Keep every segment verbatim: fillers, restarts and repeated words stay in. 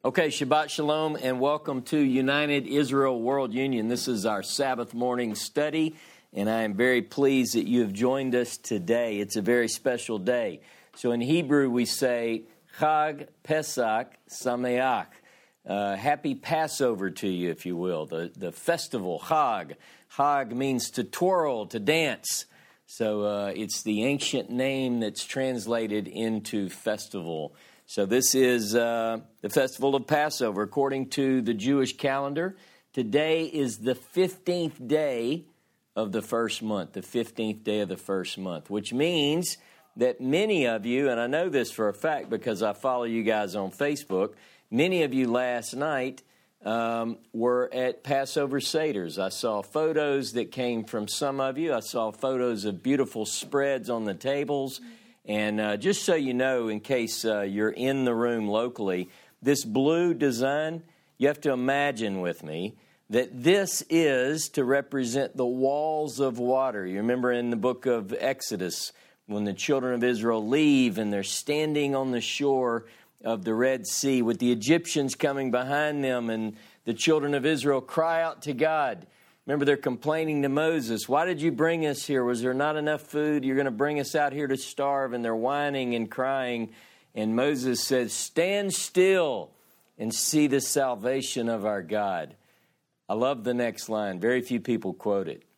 Okay, Shabbat Shalom and welcome to United Israel World Union. This is our Sabbath morning study, and I am very pleased that you have joined us today. It's a very special day. So in Hebrew we say, Chag Pesach Sameach. Uh, happy Passover to you, if you will, the, the festival, Chag. Chag means to twirl, to dance. So uh, it's the ancient name that's translated into festival. So this is uh, the festival of Passover. According to the Jewish calendar, today is the fifteenth day of the first month, the fifteenth day of the first month, which means that many of you, and I know this for a fact because I follow you guys on Facebook, many of you last night um, were at Passover Seders. I saw photos that came from some of you. I saw photos of beautiful spreads on the tables. And uh, just so you know, in case uh, you're in the room locally, this blue design, you have to imagine with me that this is to represent the walls of water. You remember in the book of Exodus, when the children of Israel leave and they're standing on the shore of the Red Sea with the Egyptians coming behind them, and the children of Israel cry out to God. Remember, they're complaining to Moses, why did you bring us here? Was there not enough food? You're going to bring us out here to starve. And they're whining and crying. And Moses says, stand still and see the salvation of our God. I love the next line. Very few people quote it.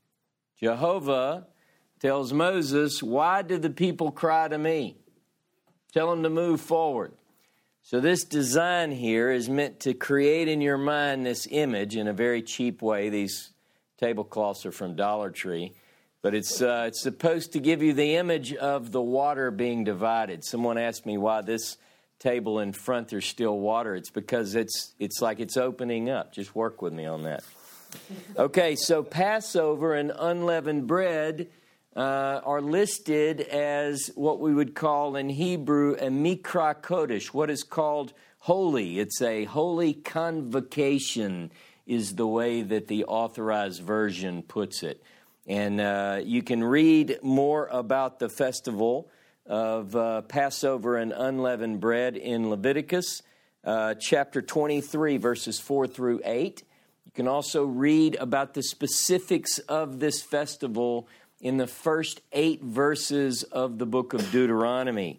Jehovah tells Moses, why do the people cry to me? Tell them to move forward. So this design here is meant to create in your mind this image in a very cheap way. These tablecloths are from Dollar Tree. But it's uh, it's supposed to give you the image of the water being divided. Someone asked me why this table in front there's still water. It's because it's it's like it's opening up. Just work with me on that. Okay, so Passover and unleavened bread Uh, are listed as what we would call in Hebrew a mikra kodesh, what is called holy. It's a holy convocation is the way that the Authorized Version puts it. And uh, you can read more about the festival of uh, Passover and unleavened bread in Leviticus uh, chapter twenty-three, verses four through eight. You can also read about the specifics of this festival in the first eight verses of the book of Deuteronomy.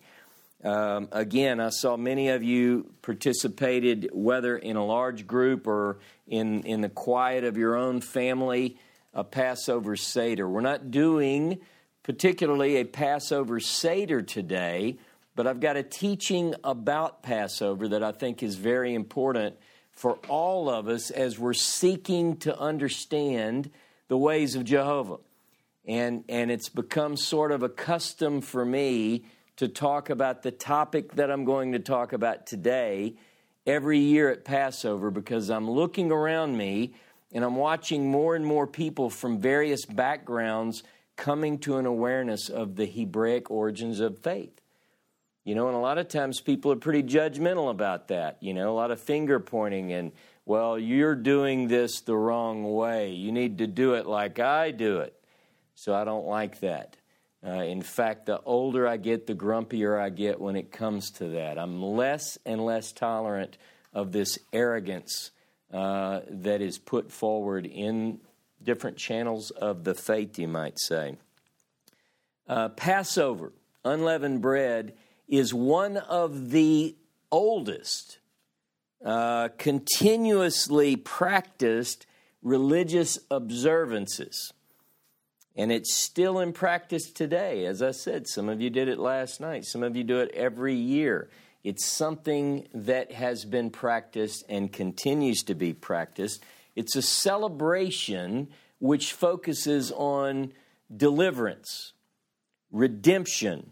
Um, again, I saw many of you participated, whether in a large group or in, in the quiet of your own family, a Passover Seder. We're not doing particularly a Passover Seder today, but I've got a teaching about Passover that I think is very important for all of us as we're seeking to understand the ways of Jehovah. And and it's become sort of a custom for me to talk about the topic that I'm going to talk about today every year at Passover, because I'm looking around me and I'm watching more and more people from various backgrounds coming to an awareness of the Hebraic origins of faith. You know, and a lot of times people are pretty judgmental about that. You know, a lot of finger pointing and, well, you're doing this the wrong way. You need to do it like I do it. So I don't like that. Uh, in fact, the older I get, the grumpier I get when it comes to that. I'm less and less tolerant of this arrogance uh, that is put forward in different channels of the faith, you might say. Uh, Passover, unleavened bread, is one of the oldest, uh, continuously practiced religious observances. And it's still in practice today. As I said, some of you did it last night. Some of you do it every year. It's something that has been practiced and continues to be practiced. It's a celebration which focuses on deliverance, redemption,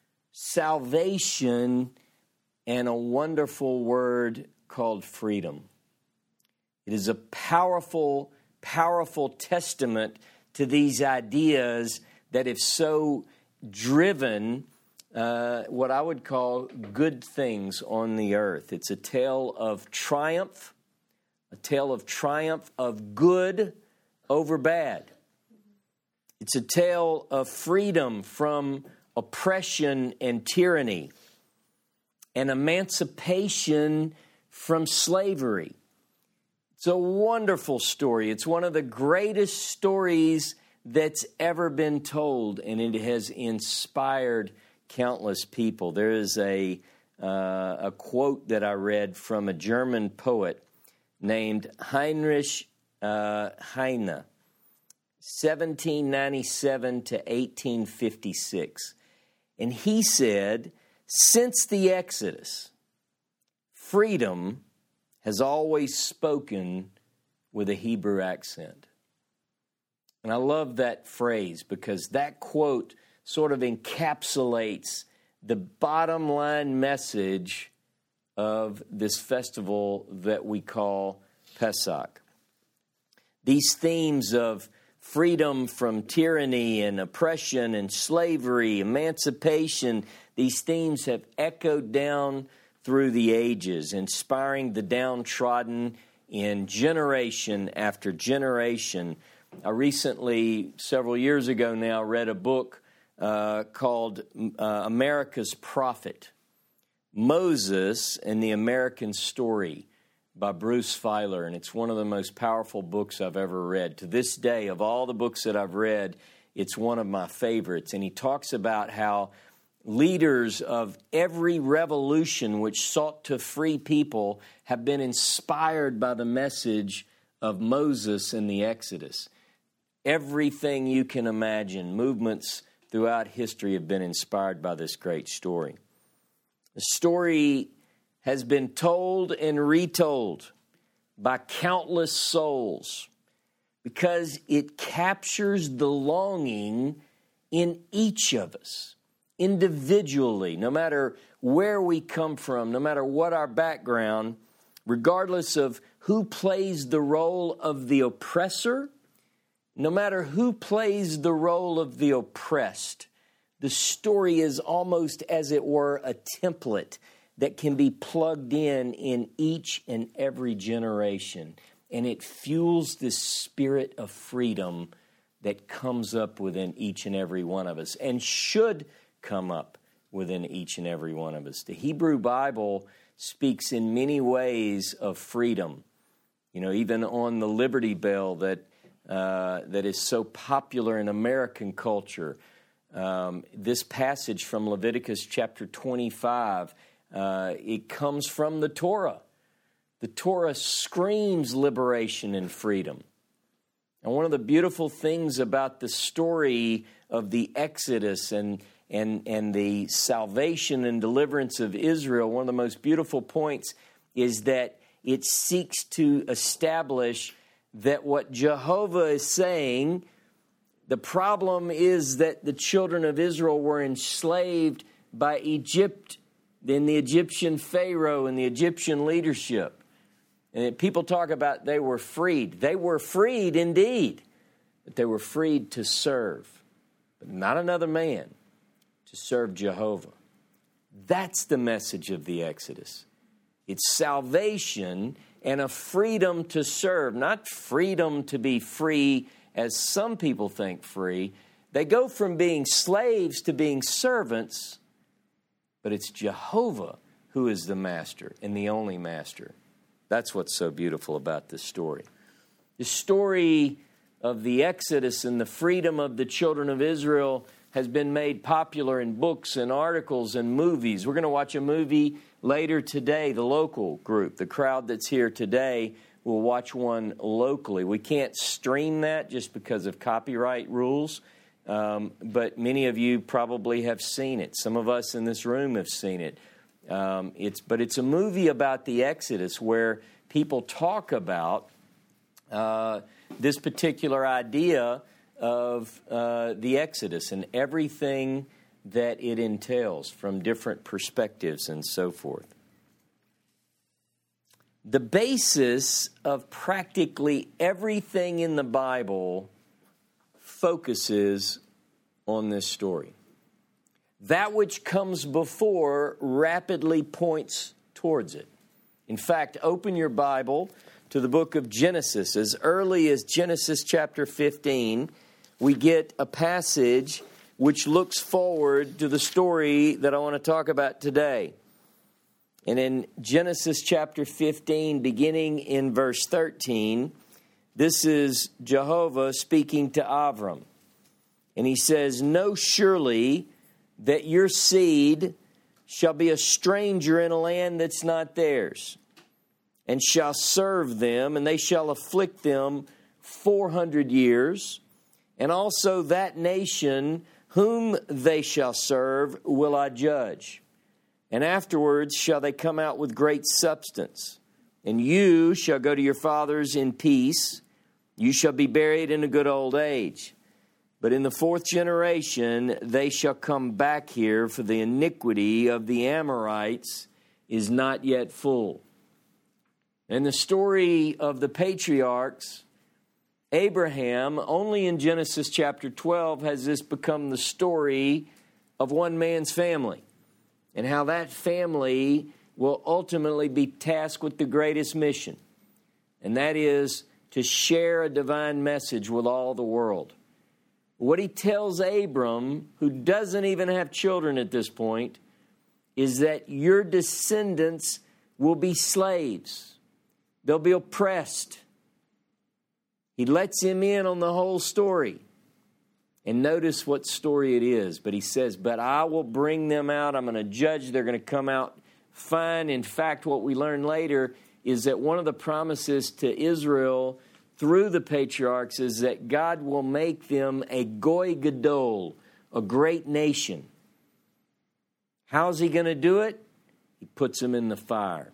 salvation, and a wonderful word called freedom. It is a powerful, powerful testament to these ideas that if so driven, uh, what I would call good things on the earth. It's a tale of triumph, a tale of triumph of good over bad. It's a tale of freedom from oppression and tyranny, and emancipation from slavery. It's a wonderful story. It's one of the greatest stories that's ever been told, and it has inspired countless people. There is a uh, a quote that I read from a German poet named Heinrich uh, Heine, seventeen ninety-seven to eighteen fifty-six. And he said, "Since the Exodus, freedom has always spoken with a Hebrew accent." And I love that phrase because that quote sort of encapsulates the bottom line message of this festival that we call Pesach. These themes of freedom from tyranny and oppression and slavery, emancipation, these themes have echoed down through the ages, inspiring the downtrodden in generation after generation. I recently, several years ago now, read a book uh, called uh, America's Prophet, Moses and the American Story by Bruce Feiler, and it's one of the most powerful books I've ever read. To this day, of all the books that I've read, it's one of my favorites, and he talks about how leaders of every revolution which sought to free people have been inspired by the message of Moses and the Exodus. Everything you can imagine, movements throughout history have been inspired by this great story. The story has been told and retold by countless souls because it captures the longing in each of us, individually, no matter where we come from, no matter what our background, regardless of who plays the role of the oppressor, no matter who plays the role of the oppressed. The story is almost, as it were, a template that can be plugged in in each and every generation. And it fuels this spirit of freedom that comes up within each and every one of us and should come up within each and every one of us. The Hebrew Bible speaks in many ways of freedom. You know, even on the Liberty Bell that uh, that is so popular in American culture, um, this passage from Leviticus chapter twenty-five, uh, it comes from the Torah. The Torah screams liberation and freedom. And one of the beautiful things about the story of the Exodus and and and the salvation and deliverance of Israel, one of the most beautiful points is that it seeks to establish that what Jehovah is saying, the problem is that the children of Israel were enslaved by Egypt, then the Egyptian Pharaoh and the Egyptian leadership. And people talk about they were freed. They were freed indeed, but they were freed to serve, but not another man, to serve Jehovah. That's the message of the Exodus. It's salvation and a freedom to serve, not freedom to be free as some people think free. They go from being slaves to being servants, but it's Jehovah who is the master and the only master. That's what's so beautiful about this story. The story of the Exodus and the freedom of the children of Israel has been made popular in books and articles and movies. We're going to watch a movie later today. The local group, the crowd that's here today, will watch one locally. We can't stream that just because of copyright rules, um, but many of you probably have seen it. Some of us in this room have seen it. Um, it's but it's a movie about the Exodus where people talk about uh, this particular idea of uh, the Exodus and everything that it entails from different perspectives and so forth. The basis of practically everything in the Bible focuses on this story. That which comes before rapidly points towards it. In fact, open your Bible to the book of Genesis. As early as Genesis chapter fifteen, we get a passage which looks forward to the story that I want to talk about today. And in Genesis chapter fifteen, beginning in verse thirteen, this is Jehovah speaking to Avram. And he says, "Know surely that your seed shall be a stranger in a land that's not theirs, and shall serve them, and they shall afflict them four hundred years. And also that nation whom they shall serve will I judge. And afterwards shall they come out with great substance. And you shall go to your fathers in peace. You shall be buried in a good old age. But in the fourth generation they shall come back here, for the iniquity of the Amorites is not yet full." And the story of the patriarchs, Abraham, only in Genesis chapter twelve has this become the story of one man's family, and how that family will ultimately be tasked with the greatest mission, and that is to share a divine message with all the world. What he tells Abram, who doesn't even have children at this point, is that your descendants will be slaves. They'll be oppressed. He lets him in on the whole story. And notice what story it is. But he says, but I will bring them out. I'm going to judge. They're going to come out fine. In fact, what we learn later is that one of the promises to Israel through the patriarchs is that God will make them a goy gadol, a great nation. How's he going to do it? He puts them in the fire.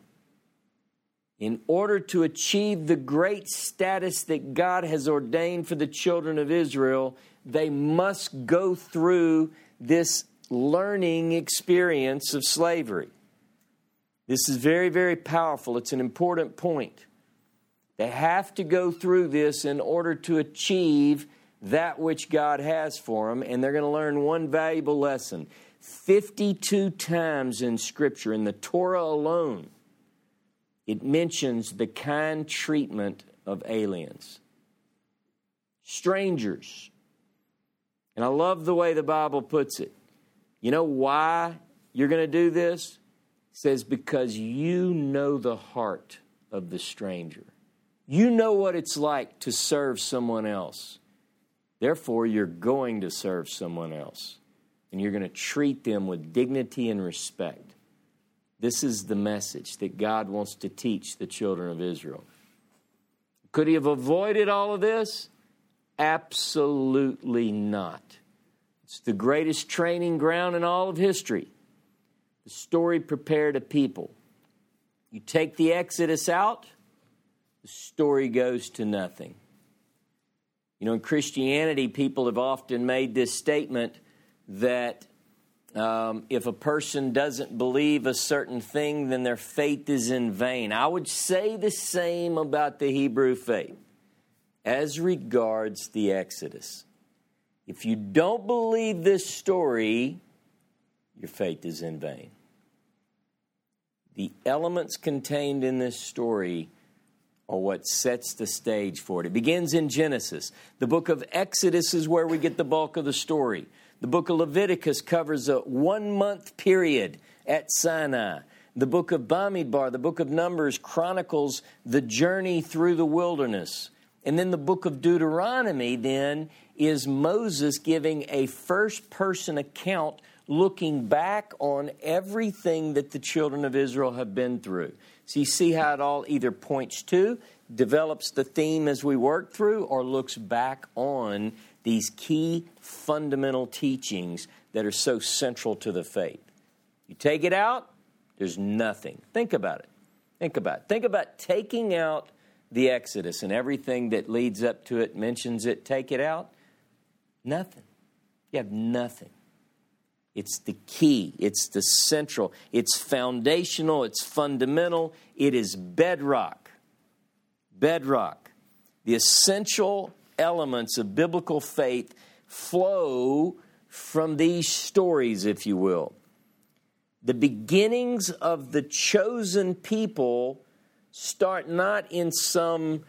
In order to achieve the great status that God has ordained for the children of Israel, they must go through this learning experience of slavery. This is very, very powerful. It's an important point. They have to go through this in order to achieve that which God has for them, and they're going to learn one valuable lesson. fifty-two times in Scripture, in the Torah alone, it mentions the kind treatment of aliens, strangers. And I love the way the Bible puts it. You know why you're going to do this? It says, because you know the heart of the stranger. You know what it's like to serve someone else. Therefore, you're going to serve someone else. And you're going to treat them with dignity and respect. This is the message that God wants to teach the children of Israel. Could he have avoided all of this? Absolutely not. It's the greatest training ground in all of history. The story prepared a people. You take the Exodus out, the story goes to nothing. You know, in Christianity, people have often made this statement that um, if a person doesn't believe a certain thing, then their faith is in vain. I would say the same about the Hebrew faith as regards the Exodus. If you don't believe this story, your faith is in vain. The elements contained in this story are what sets the stage for it. It begins in Genesis. The book of Exodus is where we get the bulk of the story. The book of Leviticus covers a one-month period at Sinai. The book of Bamidbar, the book of Numbers, chronicles the journey through the wilderness. And then the book of Deuteronomy, then, is Moses giving a first-person account looking back on everything that the children of Israel have been through. So you see how it all either points to, develops the theme as we work through, or looks back on these key fundamental teachings that are so central to the faith. You take it out, there's nothing. Think about it. Think about it. Think about taking out the Exodus and everything that leads up to it, mentions it. Take it out, nothing. You have nothing. It's the key. It's the central. It's foundational. It's fundamental. It is bedrock. Bedrock. The essential elements of biblical faith flow from these stories, if you will. The beginnings of the chosen people start not in some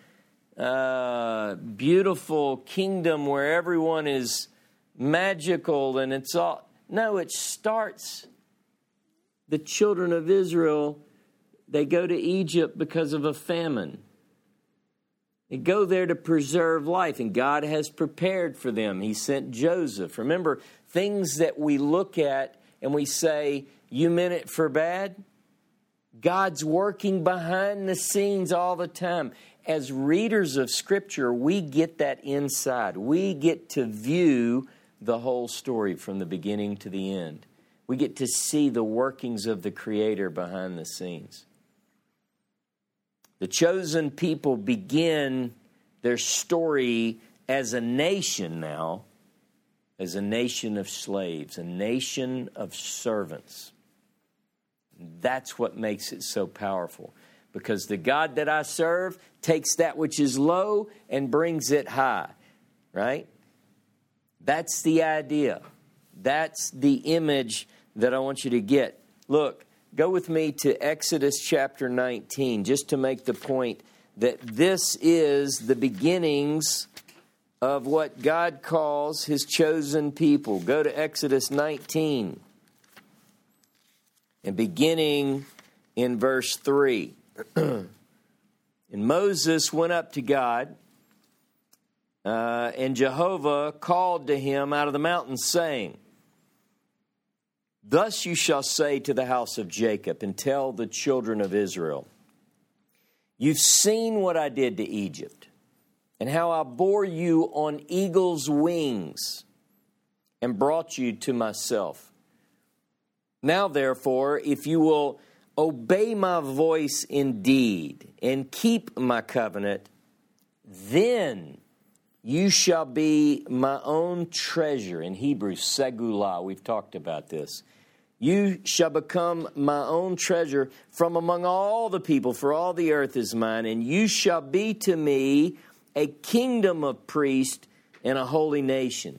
uh, beautiful kingdom where everyone is magical and it's all... No, it starts the children of Israel they go to Egypt because of a famine. They go there to preserve life, and God has prepared for them. He sent Joseph. Remember, things that we look at and we say, you meant it for bad? God's working behind the scenes all the time. As readers of Scripture, we get that inside. We get to view the whole story from the beginning to the end. We get to see the workings of the Creator behind the scenes. The chosen people begin their story as a nation now, as a nation of slaves, a nation of servants. That's what makes it so powerful. Because the God that I serve takes that which is low and brings it high. Right? That's the idea. That's the image that I want you to get. Look, go with me to Exodus chapter nineteen, just to make the point that this is the beginnings of what God calls His chosen people. Go to Exodus nineteen. And beginning in verse three. And Moses went up to God, uh, and Jehovah called to him out of the mountain, saying, Thus you shall say to the house of Jacob, and tell the children of Israel, You've seen what I did to Egypt, and how I bore you on eagle's wings, and brought you to myself. Now, therefore, if you will obey my voice indeed, and keep my covenant, then you shall be my own treasure. In Hebrew, segulah, we've talked about this. You shall become my own treasure from among all the people, for all the earth is mine, and you shall be to me a kingdom of priests and a holy nation.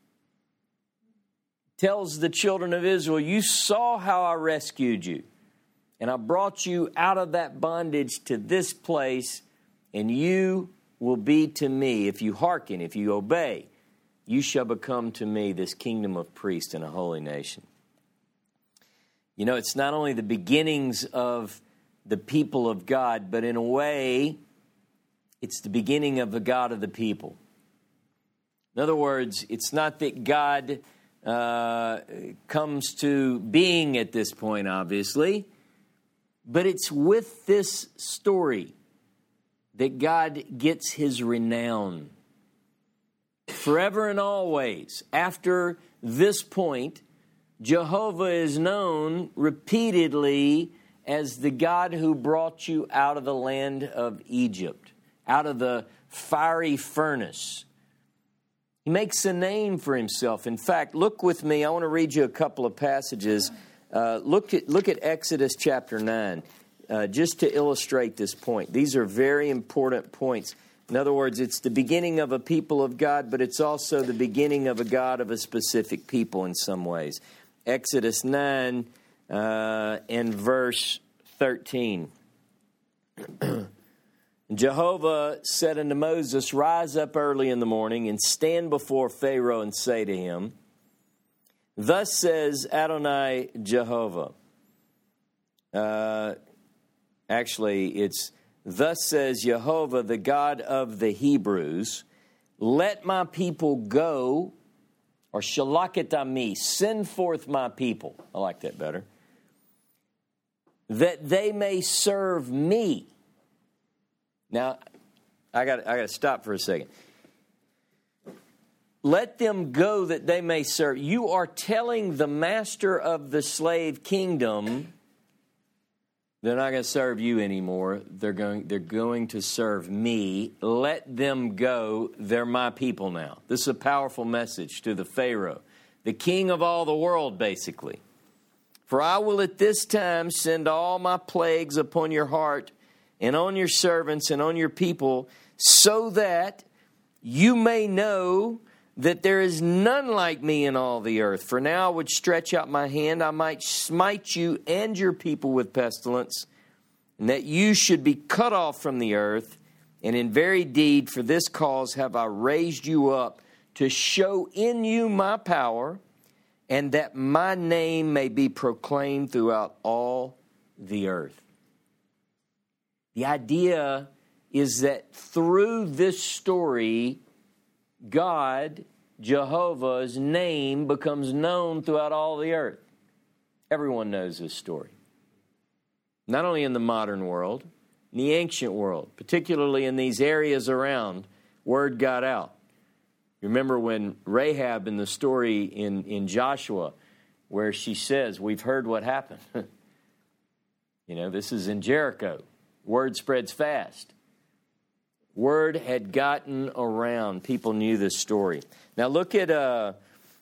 Tells the children of Israel, you saw how I rescued you, and I brought you out of that bondage to this place, and you will be to me, if you hearken, if you obey, you shall become to me this kingdom of priests and a holy nation. You know, it's not only the beginnings of the people of God, but in a way, it's the beginning of the God of the people. In other words, it's not that God uh, comes to being at this point, obviously, but it's with this story that God gets His renown. Forever and always, after this point, Jehovah is known repeatedly as the God who brought you out of the land of Egypt, out of the fiery furnace. He makes a name for Himself. In fact, look with me. I want to read you a couple of passages. Uh, look at look at Exodus chapter nine, uh, just to illustrate this point. These are very important points. In other words, it's the beginning of a people of God, but it's also the beginning of a God of a specific people in some ways. Exodus nine uh, and verse thirteen. Jehovah said unto Moses, Rise up early in the morning and stand before Pharaoh and say to him, Thus says Adonai Jehovah. Uh, actually, it's Thus says Jehovah, the God of the Hebrews, Let my people go, or shalakhet ami, send forth my people. I like that better. That they may serve me. Now, I got I got to stop for a second. Let them go that they may serve. You are telling the master of the slave kingdom they're not going to serve you anymore. They're going they're going to serve me. Let them go. They're my people now. This is a powerful message to the Pharaoh, the king of all the world, basically. For I will at this time send all my plagues upon your heart and on your servants and on your people, so that you may know that there is none like me in all the earth. For now I would stretch out my hand, I might smite you and your people with pestilence, and that you should be cut off from the earth. And in very deed, for this cause have I raised you up, to show in you my power, and that my name may be proclaimed throughout all the earth. The idea is that through this story, God, Jehovah's name becomes known throughout all the earth. Everyone knows this story. Not only in the modern world, in the ancient world, particularly in these areas around, word got out. Remember when Rahab in the story in, in Joshua, where she says, we've heard what happened. You know, this is in Jericho. Word spreads fast. Word had gotten around. People knew this story. Now look at, uh,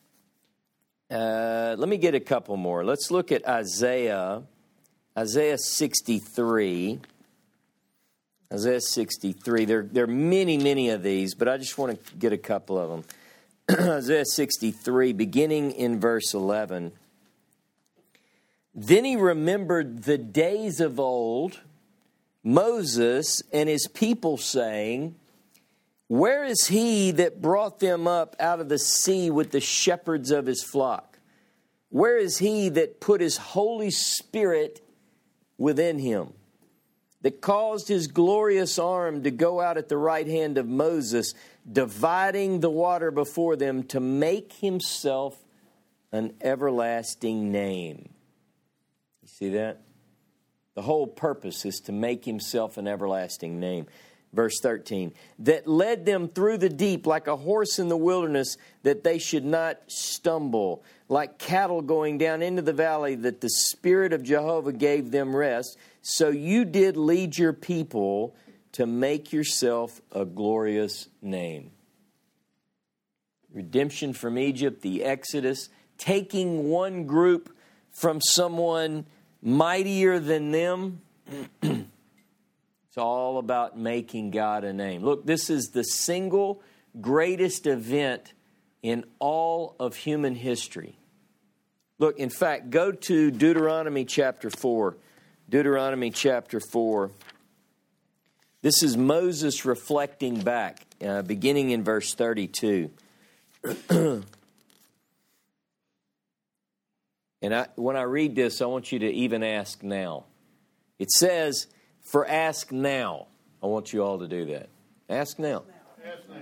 uh, let me get a couple more. Let's look at Isaiah, Isaiah sixty-three. Isaiah sixty-three. There, there are many, many of these, but I just want to get a couple of them. Isaiah sixty-three, beginning in verse eleven. Then he remembered the days of old, Moses and his people, saying, where is he that brought them up out of the sea with the shepherds of his flock? Where is he that put his Holy Spirit within him, that caused his glorious arm to go out at the right hand of Moses, dividing the water before them, to make himself an everlasting name? You see that? The whole purpose is to make himself an everlasting name. Verse thirteen, that led them through the deep like a horse in the wilderness, that they should not stumble, like cattle going down into the valley, that the Spirit of Jehovah gave them rest. So you did lead your people to make yourself a glorious name. Redemption from Egypt, the Exodus, taking one group from someone mightier than them. It's all about making God a name. Look, this is the single greatest event in all of human history. Look, in fact, go to Deuteronomy chapter four. Deuteronomy chapter four. This is Moses reflecting back, uh, beginning in verse thirty-two. And I, when I read this, I want you to even ask now. It says, for ask now. I want you all to do that. Ask now. Ask now.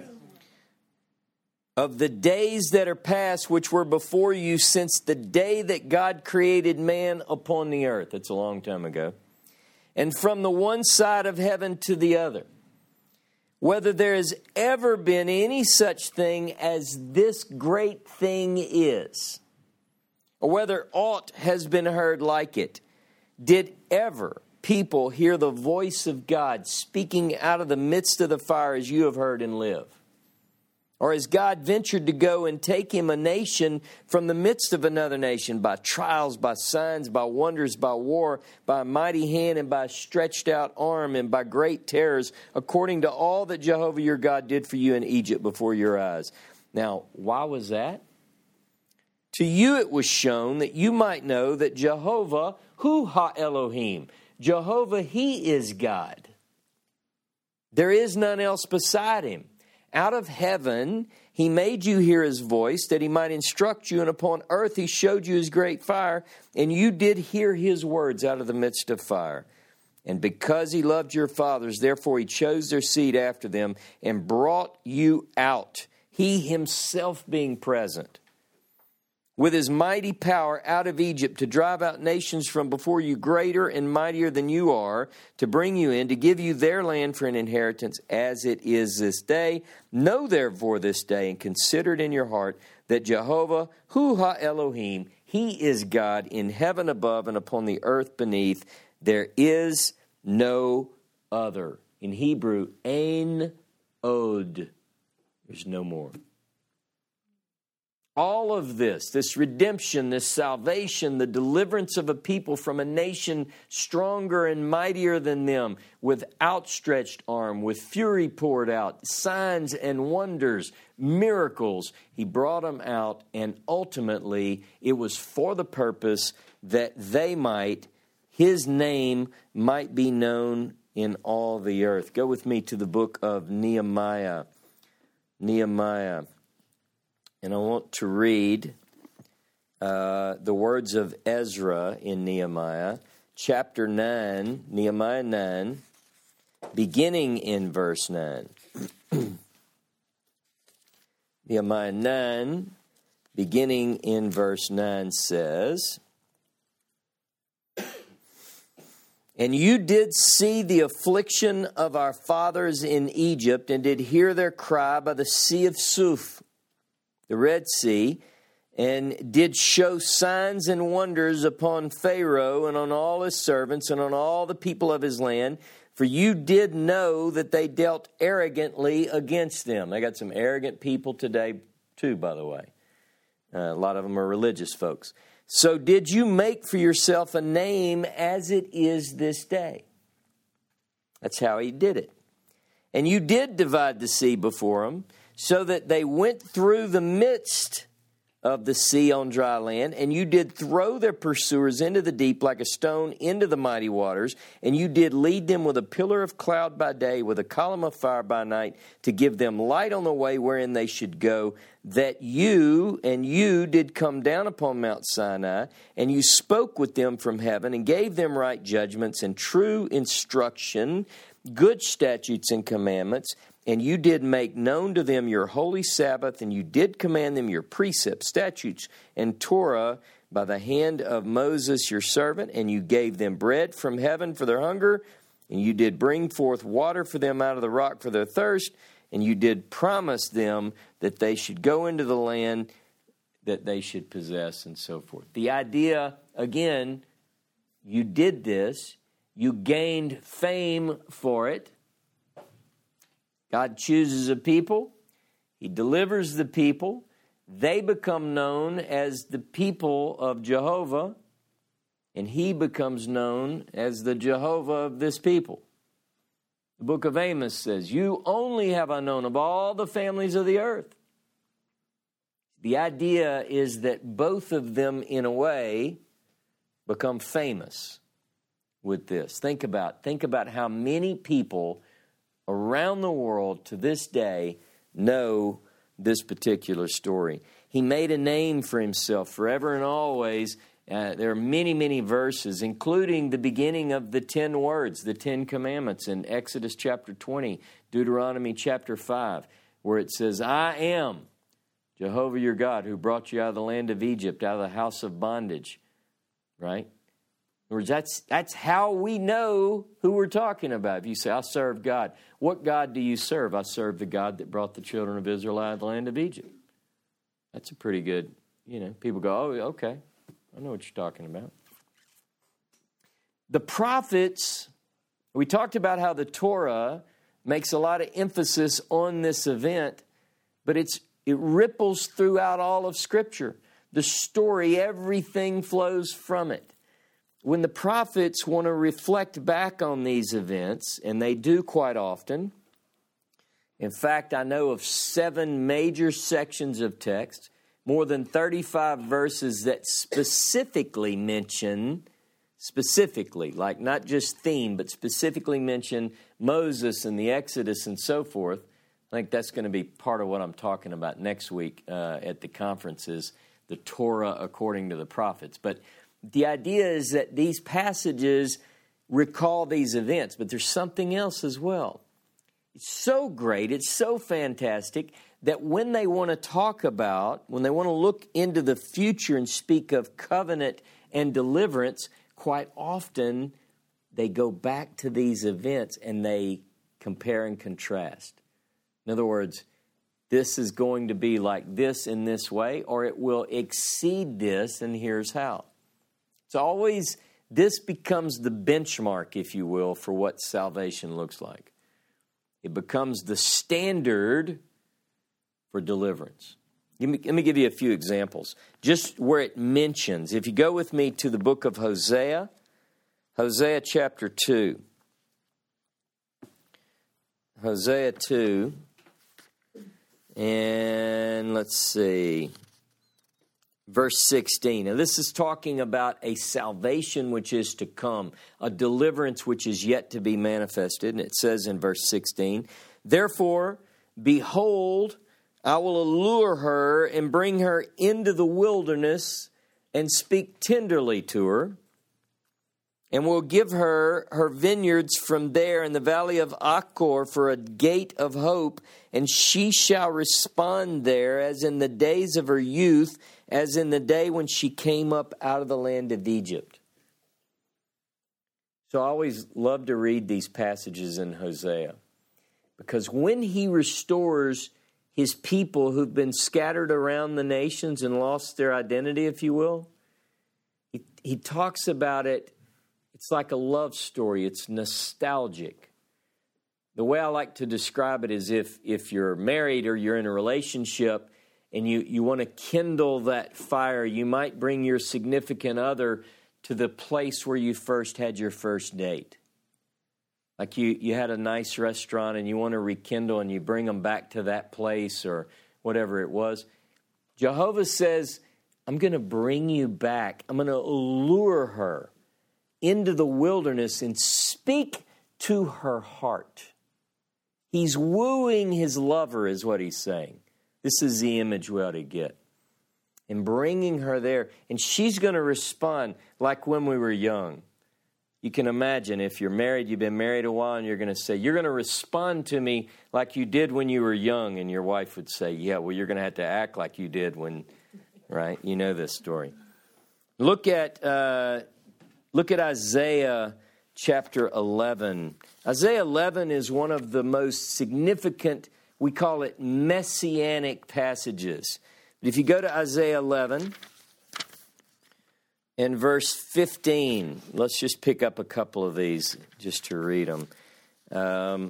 Of the days that are past, which were before you, since the day that God created man upon the earth. That's a long time ago. And from the one side of heaven to the other. Whether there has ever been any such thing as this great thing is, or whether aught has been heard like it. Did ever people hear the voice of God speaking out of the midst of the fire as you have heard and live? Or has God ventured to go and take him a nation from the midst of another nation by trials, by signs, by wonders, by war, by a mighty hand and by a stretched out arm and by great terrors, according to all that Jehovah your God did for you in Egypt before your eyes? Now, why was that? To you it was shown that you might know that Jehovah, Hu Ha Elohim, Jehovah, he is God. There is none else beside him. Out of heaven he made you hear his voice, that he might instruct you, and upon earth he showed you his great fire, and you did hear his words out of the midst of fire. And because he loved your fathers, therefore he chose their seed after them, and brought you out, he himself being present, with his mighty power out of Egypt, to drive out nations from before you greater and mightier than you are, to bring you in, to give you their land for an inheritance, as it is this day. Know therefore this day, and consider it in your heart, that Jehovah, Hu Ha Elohim, he is God in heaven above and upon the earth beneath. There is no other. In Hebrew, Ein Od. There's no more. All of this, this redemption, this salvation, the deliverance of a people from a nation stronger and mightier than them, with outstretched arm, with fury poured out, signs and wonders, miracles. He brought them out, and ultimately it was for the purpose that they might, his name might be known in all the earth. Go with me to the book of Nehemiah. Nehemiah. And I want to read uh, the words of Ezra in Nehemiah, chapter nine, Nehemiah nine. beginning in verse nine. Nehemiah nine, beginning in verse nine says, "And you did see the affliction of our fathers in Egypt, and did hear their cry by the sea of Suf," the Red Sea, "and did show signs and wonders upon Pharaoh and on all his servants and on all the people of his land. For you did know that they dealt arrogantly against them." They got some arrogant people today too, by the way. Uh, a lot of them are religious folks. "So did you make for yourself a name as it is this day." That's how he did it. "And you did divide the sea before them, so that they went through the midst of the sea on dry land, and you did throw their pursuers into the deep like a stone into the mighty waters, and you did lead them with a pillar of cloud by day, with a column of fire by night, to give them light on the way wherein they should go, that you and you did come down upon Mount Sinai, and you spoke with them from heaven, and gave them right judgments and true instruction, good statutes and commandments, and you did make known to them your holy Sabbath, and you did command them your precepts, statutes, and Torah by the hand of Moses your servant, and you gave them bread from heaven for their hunger, and you did bring forth water for them out of the rock for their thirst, and you did promise them that they should go into the land that they should possess," and so forth. The idea, again, you did this, you gained fame for it. God chooses a people, he delivers the people, they become known as the people of Jehovah, and he becomes known as the Jehovah of this people. The book of Amos says, "You only have I known of all the families of the earth." The idea is that both of them, in a way, become famous with this. Think about, think about how many people around the world to this day know this particular story. He made a name for himself forever and always. Uh, there are many, many verses, including the beginning of the ten words, the Ten Commandments in Exodus chapter twenty, Deuteronomy chapter five, where it says, "I am Jehovah your God who brought you out of the land of Egypt, out of the house of bondage." Right? In other words, that's, that's how we know who we're talking about. If you say, "I serve God," what God do you serve? "I serve the God that brought the children of Israel out of the land of Egypt." That's a pretty good, you know, people go, "Oh, okay, I know what you're talking about." The prophets, we talked about how the Torah makes a lot of emphasis on this event, but it's it ripples throughout all of Scripture. The story, everything flows from it. When the prophets want to reflect back on these events, and they do quite often, in fact, I know of seven major sections of text, more than thirty-five verses that specifically mention, specifically, like not just theme, but specifically mention Moses and the Exodus and so forth. I think that's going to be part of what I'm talking about next week uh, at the conferences, the Torah according to the prophets. But the idea is that these passages recall these events, but there's something else as well. It's so great, it's so fantastic, that when they want to talk about, when they want to look into the future and speak of covenant and deliverance, quite often they go back to these events and they compare and contrast. In other words, this is going to be like this in this way, or it will exceed this, and here's how. It's always, this becomes the benchmark, if you will, for what salvation looks like. It becomes the standard for deliverance. Let me, let me give you a few examples. Just where it mentions, if you go with me to the book of Hosea, Hosea chapter two. Hosea two, and let's see, verse sixteen. Now this is talking about a salvation which is to come, a deliverance which is yet to be manifested. And it says in verse sixteen, "Therefore, behold, I will allure her and bring her into the wilderness and speak tenderly to her. And will give her her vineyards from there in the valley of Achor for a gate of hope, and she shall respond there as in the days of her youth, as in the day when she came up out of the land of Egypt. So I always love to read these passages in Hosea, because when he restores his people who've been scattered around the nations and lost their identity, if you will, he, he talks about it. It's like a love story. It's nostalgic. The way I like to describe it is if, if you're married or you're in a relationship and you, you want to kindle that fire, you might bring your significant other to the place where you first had your first date. Like you, you had a nice restaurant and you want to rekindle, and you bring them back to that place or whatever it was. Jehovah says, I'm going to bring you back. I'm going to allure her into the wilderness and speak to her heart. He's wooing his lover, is what he's saying. This is the image we ought to get. And bringing her there. And she's going to respond like when we were young. You can imagine if you're married, you've been married a while, and you're going to say, you're going to respond to me like you did when you were young. And your wife would say, yeah, well, you're going to have to act like you did when, right? You know this story. Look at... Uh, Look at Isaiah chapter eleven. Isaiah eleven is one of the most significant, we call it messianic passages. But if you go to Isaiah eleven and verse fifteen, let's just pick up a couple of these just to read them. Um,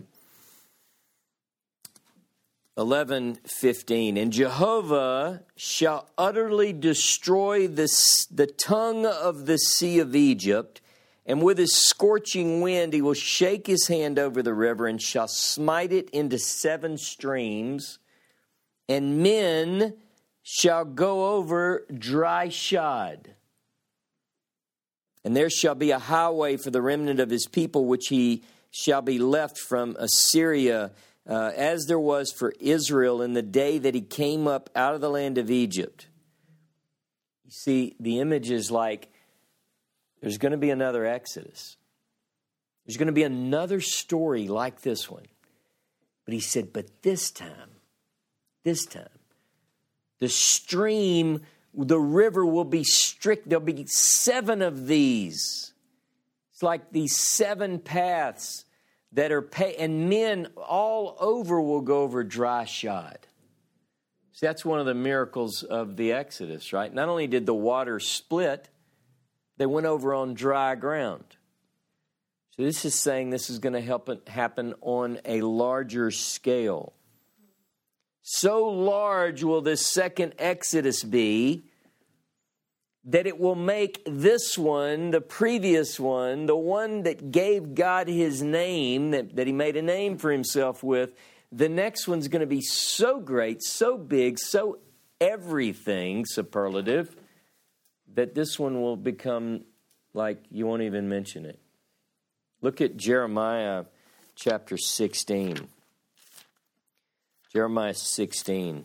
eleven fifteen, and Jehovah shall utterly destroy the, the tongue of the sea of Egypt, and with his scorching wind he will shake his hand over the river, and shall smite it into seven streams, and men shall go over dry shod. And there shall be a highway for the remnant of his people, which he shall be left from Assyria, Uh, as there was for Israel in the day that he came up out of the land of Egypt. You see, the image is like there's going to be another Exodus. There's going to be another story like this one. But he said, but this time, this time, the stream, the river will be strict. There'll be seven of these. It's like these seven paths that are pay, and men all over will go over dry shod. See, that's one of the miracles of the Exodus, right? Not only did the water split, they went over on dry ground. So this is saying this is going to help it happen on a larger scale. So large will this second Exodus be that it will make this one, the previous one, the one that gave God his name, that, that he made a name for himself with, the next one's going to be so great, so big, so everything, superlative, that this one will become like you won't even mention it. Look at Jeremiah chapter sixteen. Jeremiah sixteen,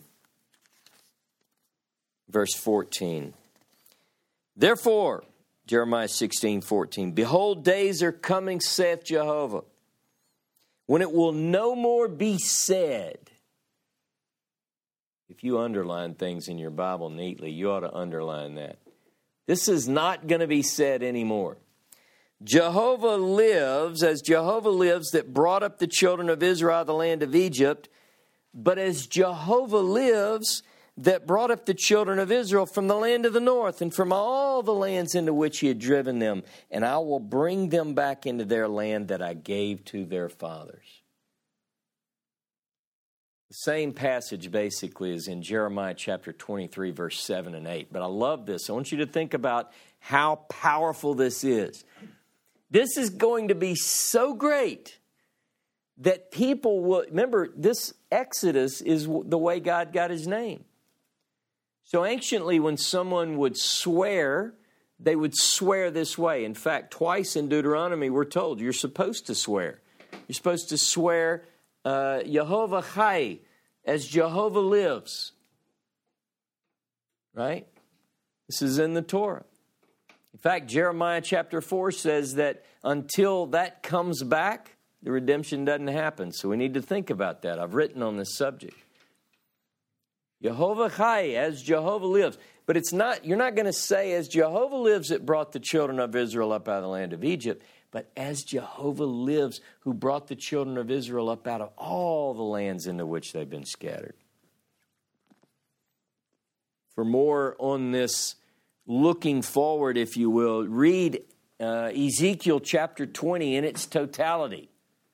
verse fourteen. Therefore, Jeremiah sixteen, fourteen, behold, days are coming, saith Jehovah, when it will no more be said. If you underline things in your Bible neatly, you ought to underline that. This is not going to be said anymore. Jehovah lives, as Jehovah lives that brought up the children of Israel out of the land of Egypt, but as Jehovah lives that brought up the children of Israel from the land of the north and from all the lands into which he had driven them, and I will bring them back into their land that I gave to their fathers. The same passage basically is in Jeremiah chapter twenty-three, verse seven and eight. But I love this. I want you to think about how powerful this is. This is going to be so great that people will, remember, this Exodus is the way God got his name. So anciently, when someone would swear, they would swear this way. In fact, twice in Deuteronomy, we're told you're supposed to swear. You're supposed to swear, uh, Yehovah Chai, as Jehovah lives. Right? This is in the Torah. fact, Jeremiah chapter four says that until that comes back, the redemption doesn't happen. So we need to think about that. I've written on this subject. Jehovah Chai, as Jehovah lives. But it's not, you're not going to say, as Jehovah lives, it brought the children of Israel up out of the land of Egypt. But as Jehovah lives, who brought the children of Israel up out of all the lands into which they've been scattered. For more on this looking forward, if you will, read uh, Ezekiel chapter twenty in its totality.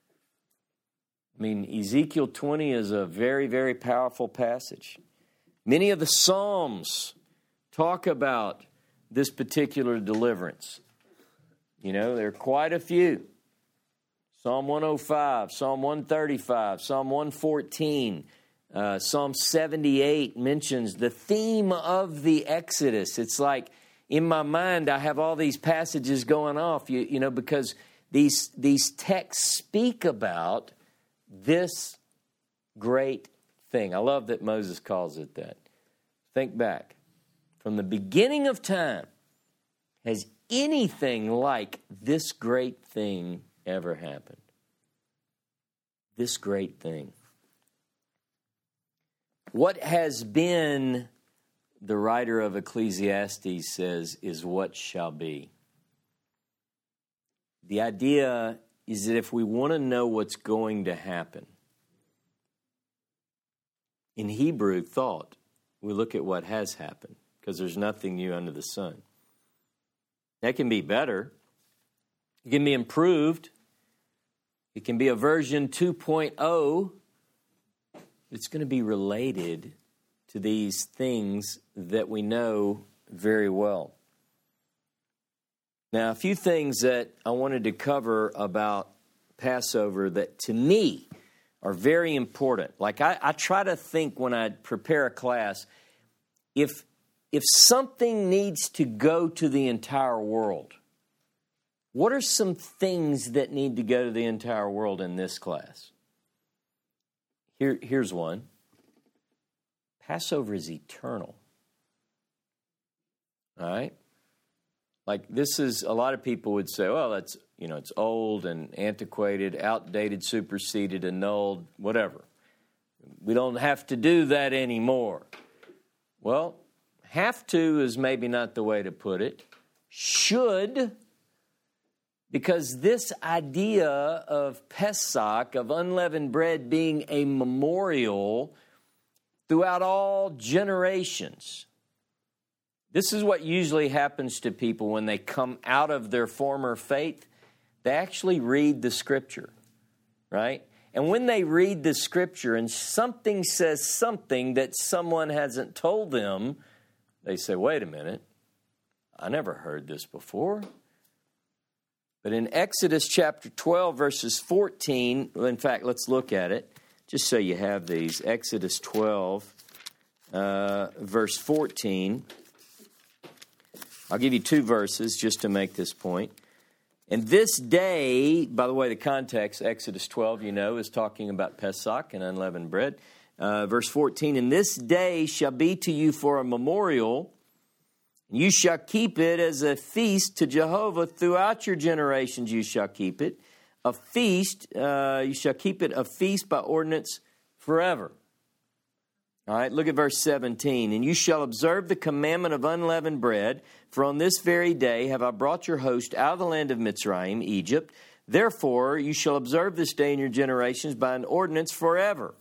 I mean, Ezekiel twenty is a very, very powerful passage. Many of the Psalms talk about this particular deliverance. You know, there are quite a few. Psalm one oh five, Psalm one thirty-five, Psalm one fourteen, uh, Psalm seventy-eight mentions the theme of the Exodus. It's like, in my mind, I have all these passages going off, you, you know, because these, these texts speak about this great thing. I love that Moses calls it that. Think back. From the beginning of time, has anything like this great thing ever happened? This great thing. What has been, the writer of Ecclesiastes says, is what shall be. The idea is that if we want to know what's going to happen, in Hebrew thought, we look at what has happened, because there's nothing new under the sun. That can be better. It can be improved. It can be a version two point oh. It's going to be related to these things that we know very well. Now, a few things that I wanted to cover about Passover that, to me, are very important. Like, I, I try to think when I prepare a class, if, if something needs to go to the entire world, what are some things that need to go to the entire world in this class? Here, here's one. Passover is eternal. All right? Like, this is, a lot of people would say, well, that's, you know, it's old and antiquated, outdated, superseded, annulled, whatever. We don't have to do that anymore. Well, have to is maybe not the way to put it. Should, because this idea of Pesach, of unleavened bread being a memorial throughout all generations. This is what usually happens to people when they come out of their former faith. They actually read the Scripture, right? And when they read the Scripture and something says something that someone hasn't told them, they say, wait a minute, I never heard this before. But in Exodus chapter twelve, verses fourteen, in fact, let's look at it, just so you have these. Exodus twelve, uh, verse fourteen. I'll give you two verses just to make this point. And this day, by the way, the context, Exodus twelve, you know, is talking about Pesach and unleavened bread. Uh, verse fourteen, and this day shall be to you for a memorial. You shall keep it as a feast to Jehovah throughout your generations. You shall keep it a feast. Uh, you shall keep it a feast by ordinance forever. All right, look at verse seventeen. And you shall observe the commandment of unleavened bread, for on this very day have I brought your host out of the land of Mitzrayim, Egypt. Therefore, you shall observe this day in your generations by an ordinance forever.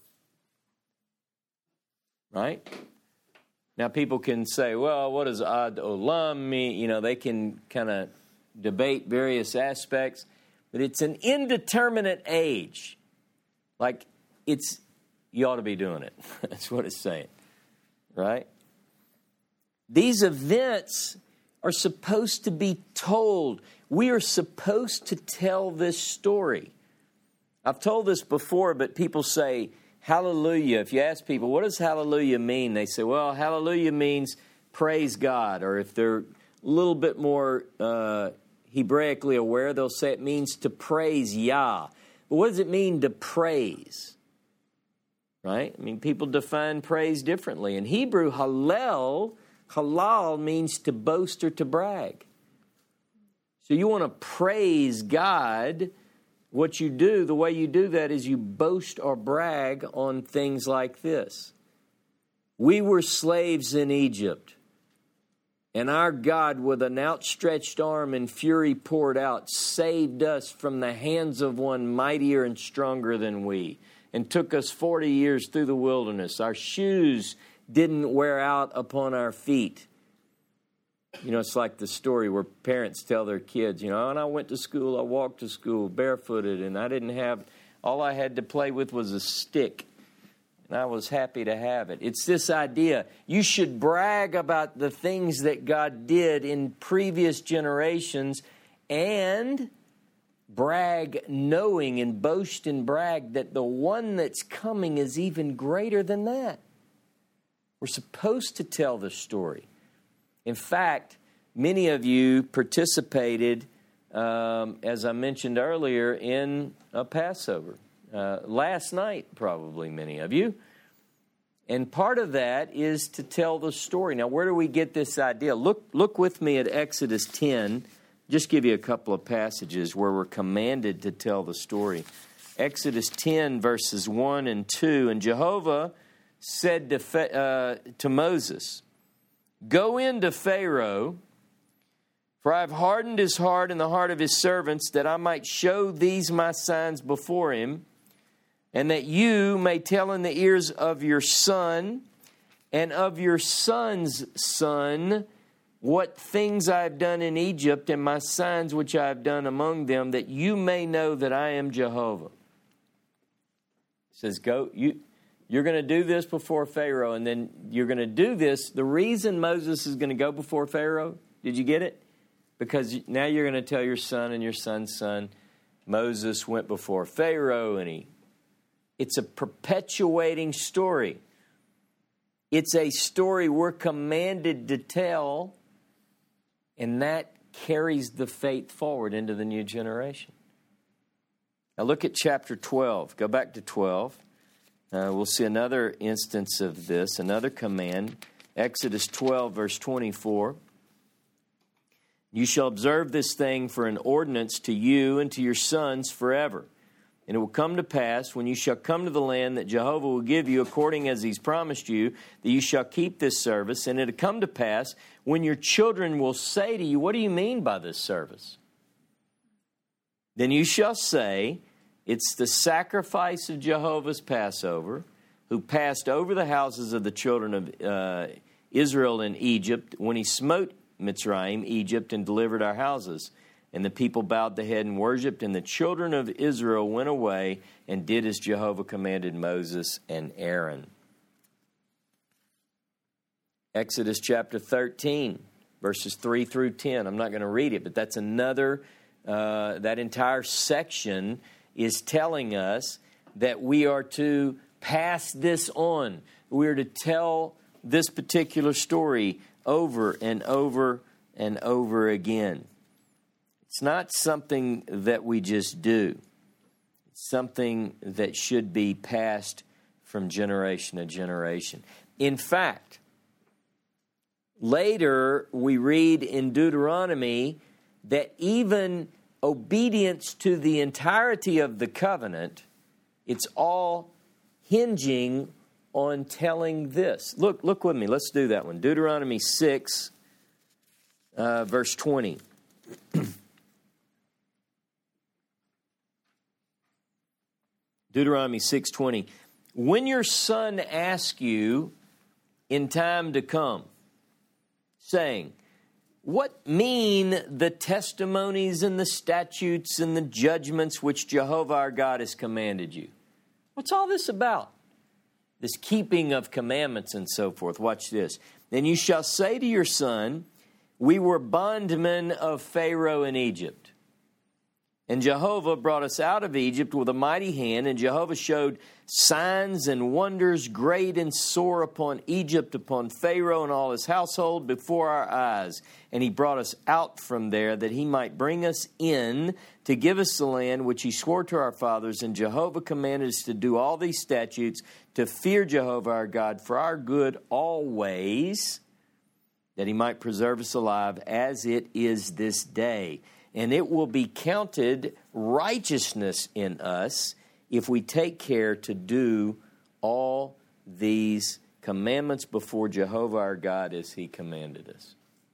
Right? Now, people can say, well, what does Ad Olam mean? You know, they can kind of debate various aspects, but it's an indeterminate age. Like, it's, you ought to be doing it. That's what it's saying, right? These events are supposed to be told. We are supposed to tell this story. I've told this before, but people say, hallelujah. If you ask people, what does hallelujah mean? They say, well, hallelujah means praise God. Or if they're a little bit more uh, Hebraically aware, they'll say it means to praise Yah. But what does it mean to praise? Right? I mean, people define praise differently. In Hebrew, hallel, halal means to boast or to brag. So you want to praise God. What you do, the way you do that is you boast or brag on things like this. We were slaves in Egypt, and our God, with an outstretched arm and fury poured out, saved us from the hands of one mightier and stronger than we, and took us forty years through the wilderness. Our shoes didn't wear out upon our feet. You know, it's like the story where parents tell their kids, you know, and I went to school, I walked to school barefooted, and I didn't have, all I had to play with was a stick. And I was happy to have it. It's this idea, you should brag about the things that God did in previous generations and brag knowing and boast and brag that the one that's coming is even greater than that. We're supposed to tell the story. In fact, many of you participated, um, as I mentioned earlier, in a Passover. Uh, last night, probably many of you. And part of that is to tell the story. Now, where do we get this idea? Look, look with me at Exodus ten. Just give you a couple of passages where we're commanded to tell the story. Exodus ten, verses one and two. And Jehovah said to, uh, to Moses, "Go in to Pharaoh, for I have hardened his heart and the heart of his servants, that I might show these my signs before him, and that you may tell in the ears of your son and of your son's son what things I have done in Egypt and my signs which I have done among them, that you may know that I am Jehovah." It says, go, you... You're going to do this before Pharaoh, and then you're going to do this. The reason Moses is going to go before Pharaoh, did you get it? Because now you're going to tell your son and your son's son, Moses went before Pharaoh, and he... It's a perpetuating story. It's a story we're commanded to tell, and that carries the faith forward into the new generation. Now look at chapter twelve. Go back to twelve. Uh, we'll see another instance of this, another command. Exodus twelve, verse twenty-four. "You shall observe this thing for an ordinance to you and to your sons forever. And it will come to pass, when you shall come to the land that Jehovah will give you, according as he's promised you, that you shall keep this service. And it will come to pass, when your children will say to you, 'What do you mean by this service?' Then you shall say, 'It's the sacrifice of Jehovah's Passover, who passed over the houses of the children of uh, Israel in Egypt, when he smote Mitzrayim, Egypt, and delivered our houses.' And the people bowed the head and worshipped, and the children of Israel went away and did as Jehovah commanded Moses and Aaron." Exodus chapter thirteen, verses three through ten. I'm not going to read it, but that's another, uh, that entire section is telling us that we are to pass this on. We are to tell this particular story over and over and over again. It's not something that we just do. It's something that should be passed from generation to generation. In fact, later we read in Deuteronomy that even obedience to the entirety of the covenant, it's all hinging on telling this. Look, look with me. Let's do that one. Deuteronomy six, uh, verse twenty. Deuteronomy six twenty. "When your son asks you in time to come, saying, 'What mean the testimonies and the statutes and the judgments which Jehovah our God has commanded you?'" What's all this about? This keeping of commandments and so forth. Watch this. "Then you shall say to your son, 'We were bondmen of Pharaoh in Egypt. And Jehovah brought us out of Egypt with a mighty hand, and Jehovah showed signs and wonders great and sore upon Egypt, upon Pharaoh and all his household before our eyes. And he brought us out from there, that he might bring us in to give us the land which he swore to our fathers. And Jehovah commanded us to do all these statutes, to fear Jehovah our God for our good always, that he might preserve us alive as it is this day.' and it will be counted righteousness in us if we take care to do all these commandments before Jehovah our God as he commanded us.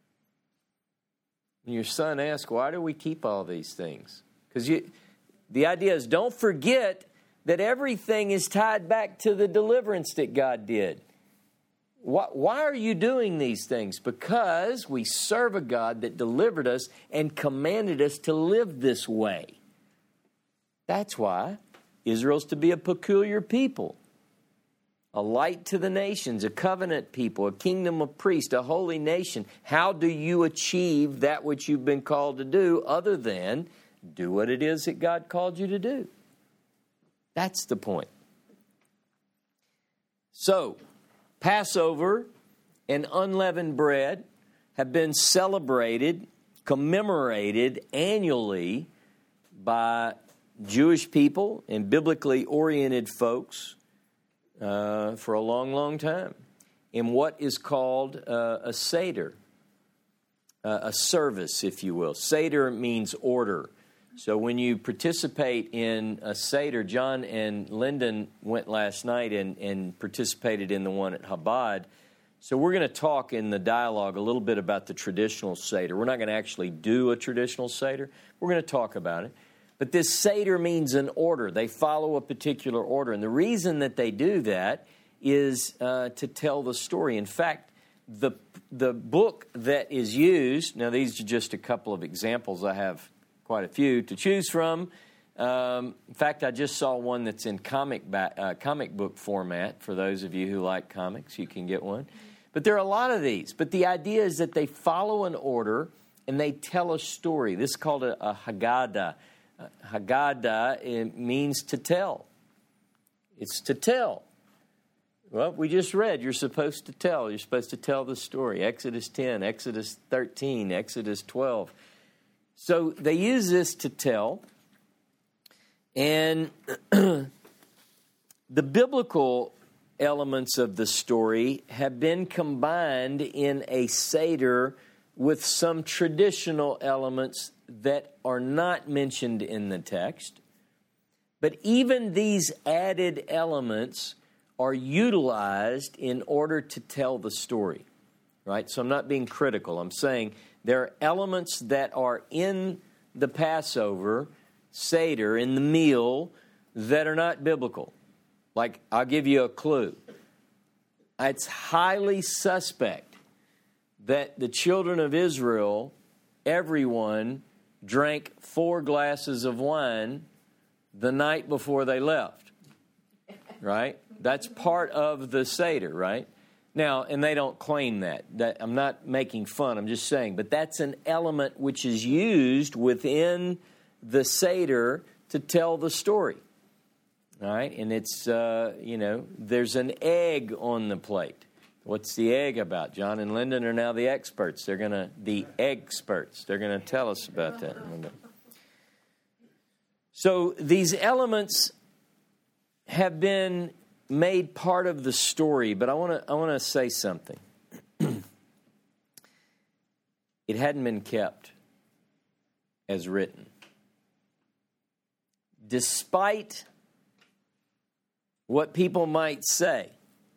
And your son asked, why do we keep all these things? Because you, the idea is don't forget that everything is tied back to the deliverance that God did. Why, why are you doing these things? Because we serve a God that delivered us and commanded us to live this way. That's why Israel's to be a peculiar people, a light to the nations, a covenant people, a kingdom of priests, a holy nation. How do you achieve that which you've been called to do other than do what it is that God called you to do? That's the point. So, Passover and unleavened bread have been celebrated, commemorated annually by Jewish people and biblically oriented folks uh, for a long, long time in what is called uh, a Seder, uh, a service, if you will. Seder means order. So when you participate in a Seder, John and Lyndon went last night and, and participated in the one at Chabad. So we're going to talk in the dialogue a little bit about the traditional Seder. We're not going to actually do a traditional Seder. We're going to talk about it. But this Seder means an order. They follow a particular order. And the reason that they do that is uh, to tell the story. In fact, the the book that is used, now these are just a couple of examples. I have quite a few to choose from. Um, in fact, I just saw one that's in comic ba- uh, comic book format. For those of you who like comics, you can get one. But there are a lot of these. But the idea is that they follow an order and they tell a story. This is called a, a Haggadah. Uh, Haggadah, it means to tell. It's to tell. Well, we just read you're supposed to tell. You're supposed to tell the story. Exodus ten, Exodus thirteen, Exodus twelve. So they use this to tell. And the biblical elements of the story have been combined in a Seder with some traditional elements that are not mentioned in the text. But even these added elements are utilized in order to tell the story, right? So I'm not being critical. I'm saying there are elements that are in the Passover Seder, in the meal, that are not biblical. Like, I'll give you a clue. It's highly suspect that the children of Israel, everyone, drank four glasses of wine the night before they left, right? That's part of the Seder, right? Now, and they don't claim that. that. I'm not making fun, I'm just saying. But that's an element which is used within the Seder to tell the story, all right? And it's, uh, you know, there's an egg on the plate. What's the egg about? John and Lyndon are now the experts. They're going to, the experts. They're going to tell us about that in a minute. So these elements have been made part of the story, but I want to I want to say something. It hadn't been kept as written. Despite what people might say,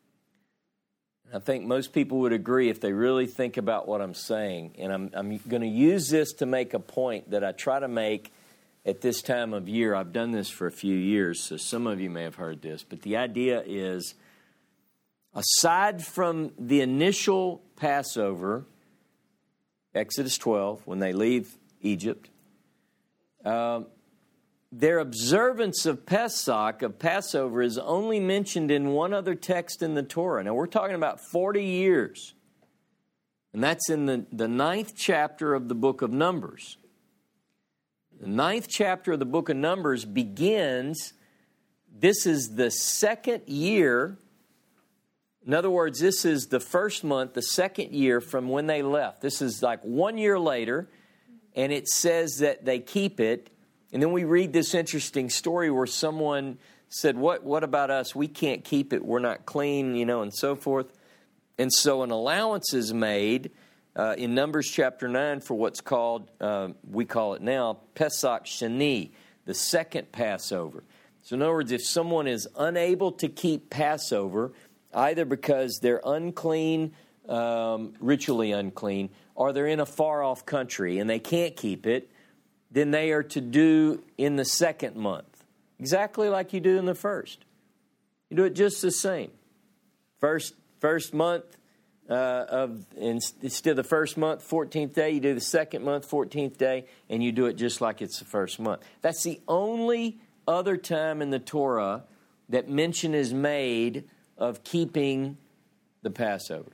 I think most people would agree if they really think about what I'm saying, and I'm, I'm going to use this to make a point that I try to make at this time of year. I've done this for a few years, so some of you may have heard this. But the idea is, aside from the initial Passover, Exodus twelve, when they leave Egypt, uh, their observance of Pesach, of Passover, is only mentioned in one other text in the Torah. Now, we're talking about forty years. And that's in the, the ninth chapter of the book of Numbers. The ninth chapter of the book of Numbers begins, this is the second year. In other words, this is the first month, the second year from when they left. This is like one year later, and it says that they keep it. And then we read this interesting story where someone said, what, what about us? We can't keep it. We're not clean, you know, and so forth. And so an allowance is made uh, in Numbers chapter nine for what's called, uh, we call it now, Pesach Sheni, the second Passover. So in other words, if someone is unable to keep Passover, either because they're unclean, um, ritually unclean, or they're in a far-off country and they can't keep it, then they are to do in the second month, exactly like you do in the first. You do it just the same. First first month uh, of instead of the first month, fourteenth day, you do the second month, fourteenth day, and you do it just like it's the first month. That's the only other time in the Torah that mention is made of keeping the Passover.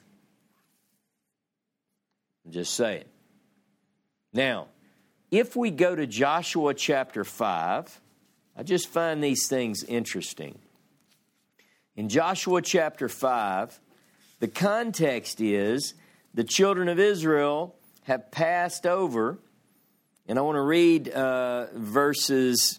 Just saying. Now, if we go to Joshua chapter five, I just find these things interesting. In Joshua chapter five, the context is the children of Israel have passed over, and I want to read uh, verses,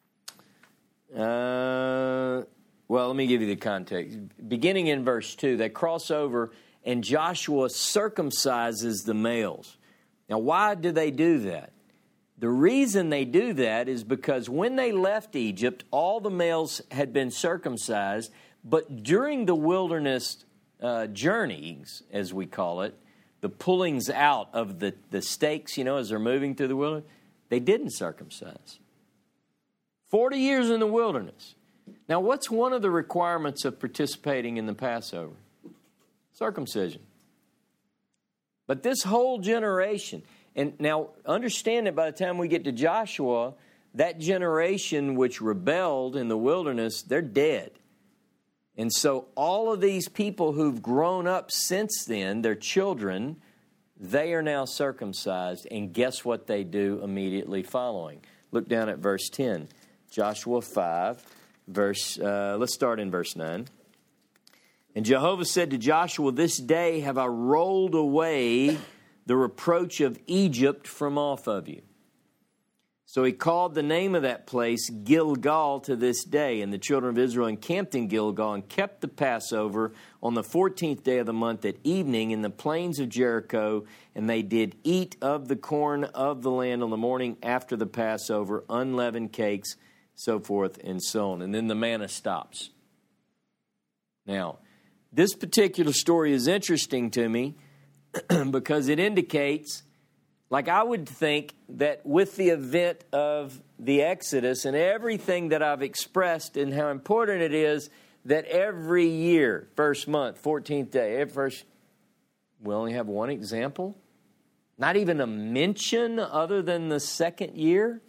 uh, well, let me give you the context. Beginning in verse two, they cross over, and Joshua circumcises the males. Now, why do they do that? The reason they do that is because when they left Egypt, all the males had been circumcised, but during the wilderness uh, journeys, as we call it, the pullings out of the, the stakes, you know, as they're moving through the wilderness, they didn't circumcise. Forty years in the wilderness. Now, what's one of the requirements of participating in the Passover? Circumcision. But this whole generation, and now understand that by the time we get to Joshua, that generation which rebelled in the wilderness, they're dead. And so all of these people who've grown up since then, their children, they are now circumcised. And guess what they do immediately following? Look down at verse ten. Joshua five, verse, uh, let's start in verse nine. And Jehovah said to Joshua, "This day have I rolled away the reproach of Egypt from off of you." So he called the name of that place Gilgal to this day. And the children of Israel encamped in Gilgal and kept the Passover on the fourteenth day of the month at evening in the plains of Jericho. And they did eat of the corn of the land on the morning after the Passover, unleavened cakes, so forth and so on. And then the manna stops. Now, this particular story is interesting to me because it indicates, like I would think, that with the event of the Exodus and everything that I've expressed and how important it is that every year, first month, fourteenth day, every first, we only have one example? Not even a mention other than the second year?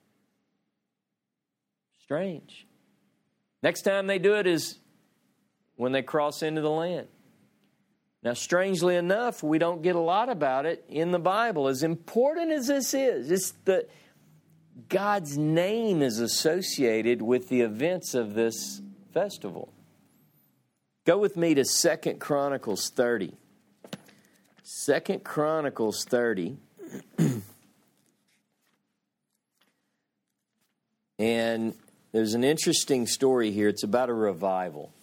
Strange. Next time they do it is when they cross into the land. Now, strangely enough, we don't get a lot about it in the Bible. As important as this is, it's the, God's name is associated with the events of this festival. Go with me to Second Chronicles thirty. Second Chronicles thirty. And there's an interesting story here. It's about a revival.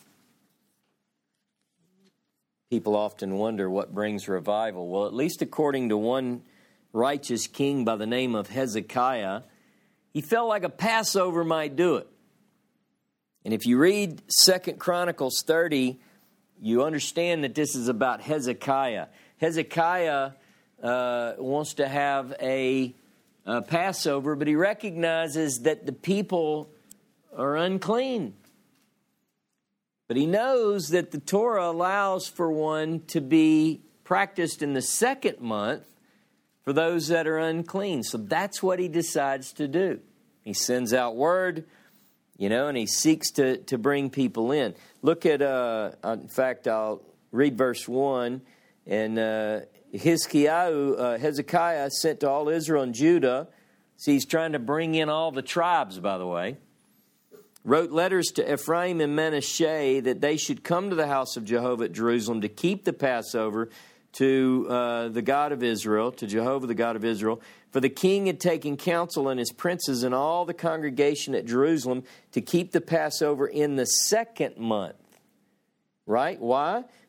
People often wonder what brings revival. Well, at least according to one righteous king by the name of Hezekiah, he felt like a Passover might do it. And if you read Second Chronicles thirty, you understand that this is about Hezekiah. Hezekiah uh, wants to have a, a Passover, but he recognizes that the people are unclean. But he knows that the Torah allows for one to be practiced in the second month for those that are unclean. So that's what he decides to do. He sends out word, you know, and he seeks to, to bring people in. Look at, uh, in fact, I'll read verse one. And uh, Hezekiah, uh, Hezekiah sent to all Israel and Judah. See, he's trying to bring in all the tribes, by the way. Wrote letters to Ephraim and Manasseh that they should come to the house of Jehovah at Jerusalem to keep the Passover to uh, the God of Israel, to Jehovah the God of Israel. For the king had taken counsel and his princes and all the congregation at Jerusalem to keep the Passover in the second month. Right? Why?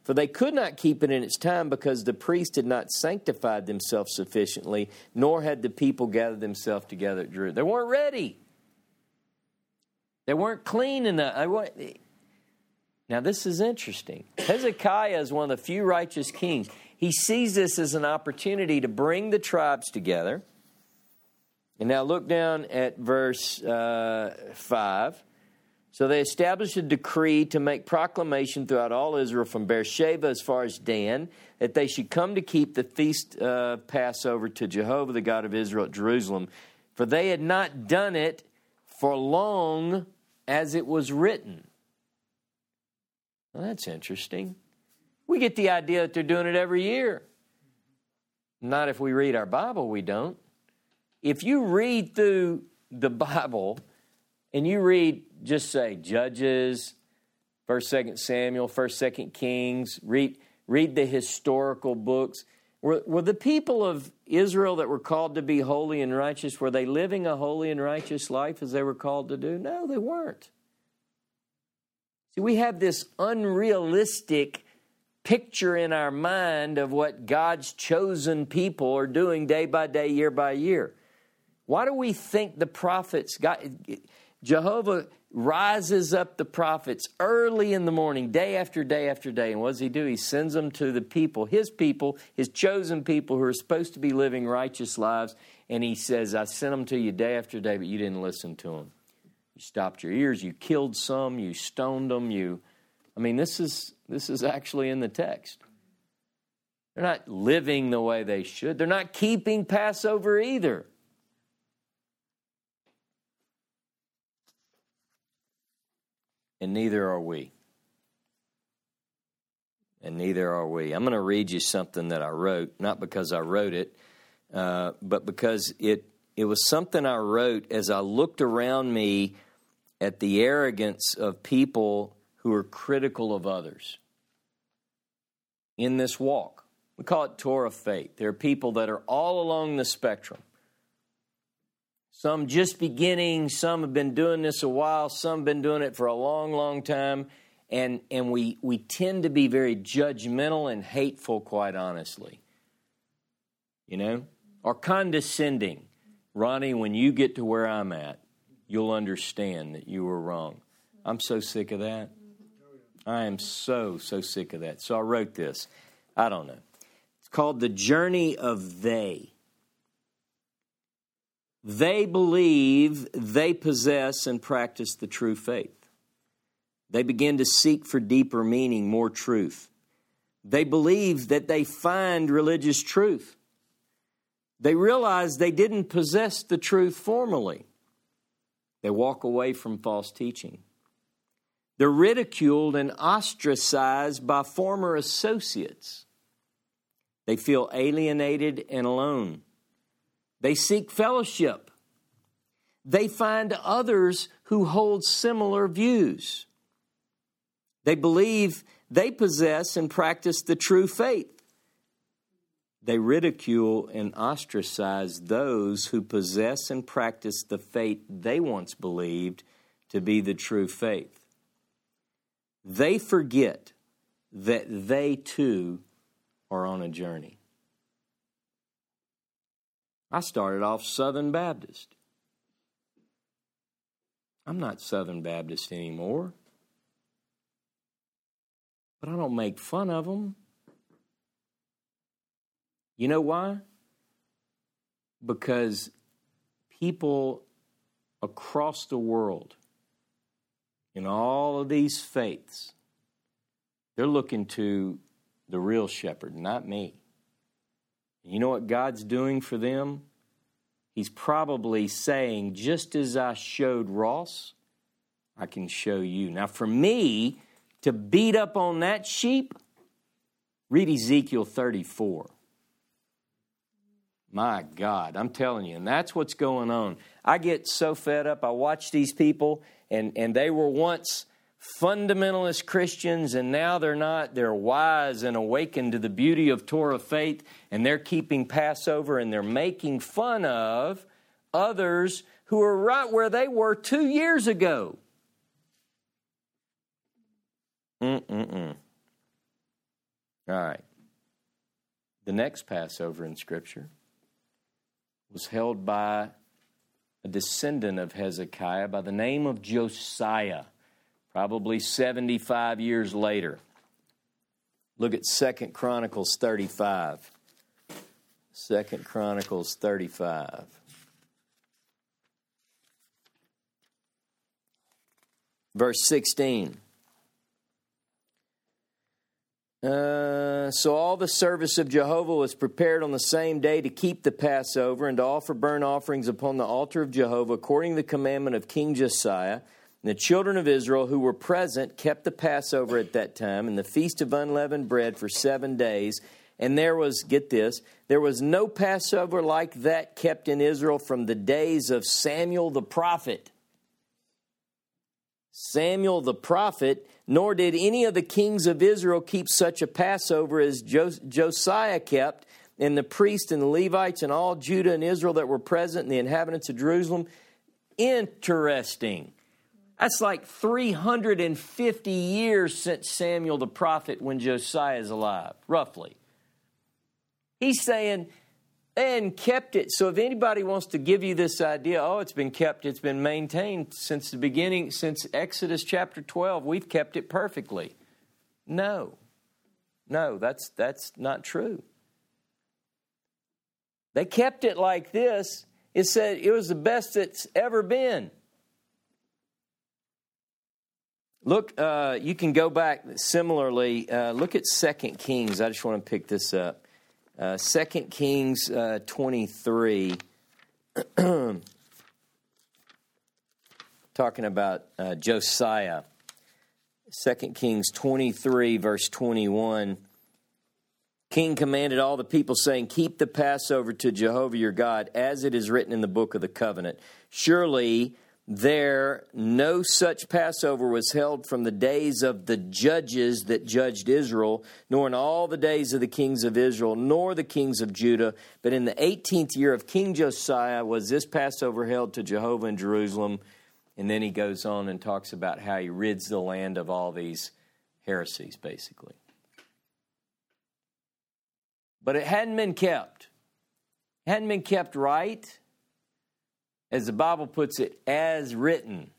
For they could not keep it in its time because the priests had not sanctified themselves sufficiently, nor had the people gathered themselves together at Jerusalem. They weren't ready. They weren't clean enough. They weren't... Now, this is interesting. Hezekiah is one of the few righteous kings. He sees this as an opportunity to bring the tribes together. And now look down at verse uh, five. So they established a decree to make proclamation throughout all Israel from Beersheba as far as Dan, that they should come to keep the feast of Passover to Jehovah, the God of Israel, at Jerusalem. For they had not done it for long as it was written. Well, that's interesting. We get the idea that they're doing it every year. Not if we read our Bible, we don't. If you read through the Bible and you read, just say, Judges, First, Second Samuel, First, Second Kings, read, read the historical books. Were, were the people of Israel that were called to be holy and righteous, were they living a holy and righteous life as they were called to do? No, they weren't. See, we have this unrealistic picture in our mind of what God's chosen people are doing day by day, year by year. Why do we think the prophets, God, Jehovah rises up the prophets early in the morning, day after day after day, and what does he do? He sends them to the people, his people, his chosen people who are supposed to be living righteous lives, and he says, I sent them to you day after day, but you didn't listen to them. You stopped your ears, you killed some, you stoned them, you... I mean, this is this is actually in the text. They're not living the way they should. They're not keeping Passover either. And neither are we. And neither are we. I'm going to read you something that I wrote, not because I wrote it, uh, but because it it was something I wrote as I looked around me at the arrogance of people who are critical of others in this walk. We call it Torah faith. There are people that are all along the spectrum. Some just beginning, some have been doing this a while, some have been doing it for a long, long time, and, and we, we tend to be very judgmental and hateful, quite honestly. You know? Or condescending. Ronnie, when you get to where I'm at, you'll understand that you were wrong. I'm so sick of that. I am so, so sick of that. So I wrote this. I don't know. It's called The Journey of They. They believe they possess and practice the true faith. They begin to seek for deeper meaning, more truth. They believe that they find religious truth. They realize they didn't possess the truth formally. They walk away from false teaching. They're ridiculed and ostracized by former associates. They feel alienated and alone. They seek fellowship. They find others who hold similar views. They believe they possess and practice the true faith. They ridicule and ostracize those who possess and practice the faith they once believed to be the true faith. They forget that they too are on a journey. I started off Southern Baptist. I'm not Southern Baptist anymore. But I don't make fun of them. You know why? Because people across the world, in all of these faiths, they're looking to the real shepherd, not me. You know what God's doing for them? He's probably saying, just as I showed Ross, I can show you. Now, for me to beat up on that sheep, read Ezekiel thirty-four. My God, I'm telling you, and that's what's going on. I get so fed up. I watch these people, and, and they were once fundamentalist Christians, and now they're not. They're wise and awakened to the beauty of Torah faith, and they're keeping Passover, and they're making fun of others who are right where they were two years ago. Mm-mm-mm. All right. The next Passover in Scripture was held by a descendant of Hezekiah by the name of Josiah, probably seventy-five years later. Look at Second Chronicles thirty-five. Second Chronicles thirty-five. Verse sixteen. Uh, so all the service of Jehovah was prepared on the same day to keep the Passover and to offer burnt offerings upon the altar of Jehovah according to the commandment of King Josiah. And the children of Israel who were present kept the Passover at that time and the feast of unleavened bread for seven days. And there was, get this, there was no Passover like that kept in Israel from the days of Samuel the prophet. Samuel the prophet, nor did any of the kings of Israel keep such a Passover as Jos- Josiah kept, and the priests and the Levites and all Judah and Israel that were present and the inhabitants of Jerusalem. Interesting. That's like three hundred fifty years since Samuel the prophet when Josiah is alive, roughly. He's saying, and kept it. So if anybody wants to give you this idea, oh, it's been kept, it's been maintained since the beginning, since Exodus chapter twelve, we've kept it perfectly. No. No, that's that's not true. They kept it like this. It said it was the best it's ever been. Look, uh, you can go back similarly. Uh, look at Second Kings. I just want to pick this up. Uh, Second Kings uh, twenty-three, talking about uh, Josiah. Second Kings twenty-three, verse twenty-one. King commanded all the people, saying, keep the Passover to Jehovah your God, as it is written in the book of the covenant. Surely there no such Passover was held from the days of the judges that judged Israel, nor in all the days of the kings of Israel, nor the kings of Judah. But in the eighteenth year of King Josiah was this Passover held to Jehovah in Jerusalem. And then he goes on and talks about how he rids the land of all these heresies, basically. But it hadn't been kept. It hadn't been kept right. As the Bible puts it, as written.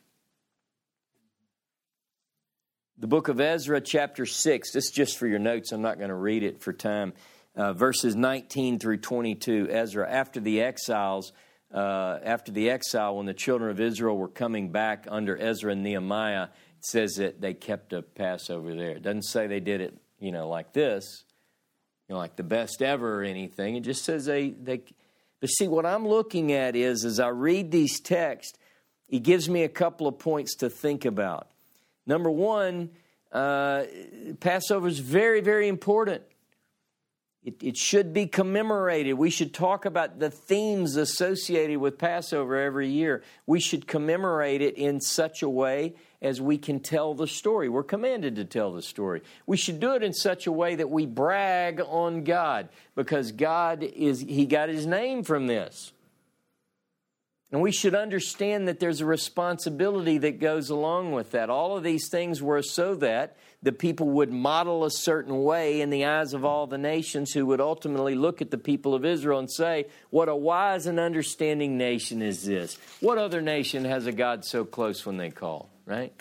The book of Ezra, chapter six. This is just for your notes. I'm not going to read it for time. Uh, verses nineteen through twenty-two. Ezra, after the exiles, uh, after the exile, when the children of Israel were coming back under Ezra and Nehemiah, it says that they kept a Passover there. It doesn't say they did it, you know, like this, you know, like the best ever or anything. It just says they they. But see, what I'm looking at is, as I read these texts, it gives me a couple of points to think about. Number one, uh, Passover is very, very important. It, it should be commemorated. We should talk about the themes associated with Passover every year. We should commemorate it in such a way as we can tell the story. We're commanded to tell the story. We should do it in such a way that we brag on God, because God is, He got His name from this. And we should understand that there's a responsibility that goes along with that. All of these things were so that the people would model a certain way in the eyes of all the nations, who would ultimately look at the people of Israel and say, what a wise and understanding nation is this? What other nation has a God so close when they call, right?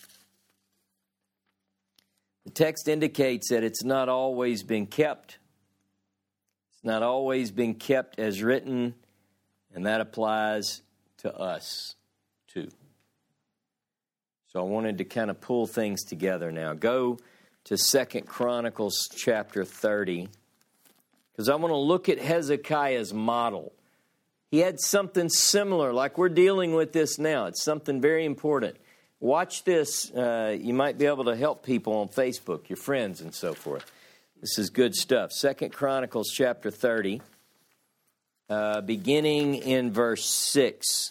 The text indicates that it's not always been kept. It's not always been kept as written, and that applies to us too. So I wanted to kind of pull things together now. Go to Second Chronicles chapter thirty, because I want to look at Hezekiah's model. He had something similar, like we're dealing with this now. It's something very important. Watch this. Uh, you might be able to help people on Facebook, your friends and so forth. This is good stuff. Second Chronicles chapter thirty, uh, beginning in verse six.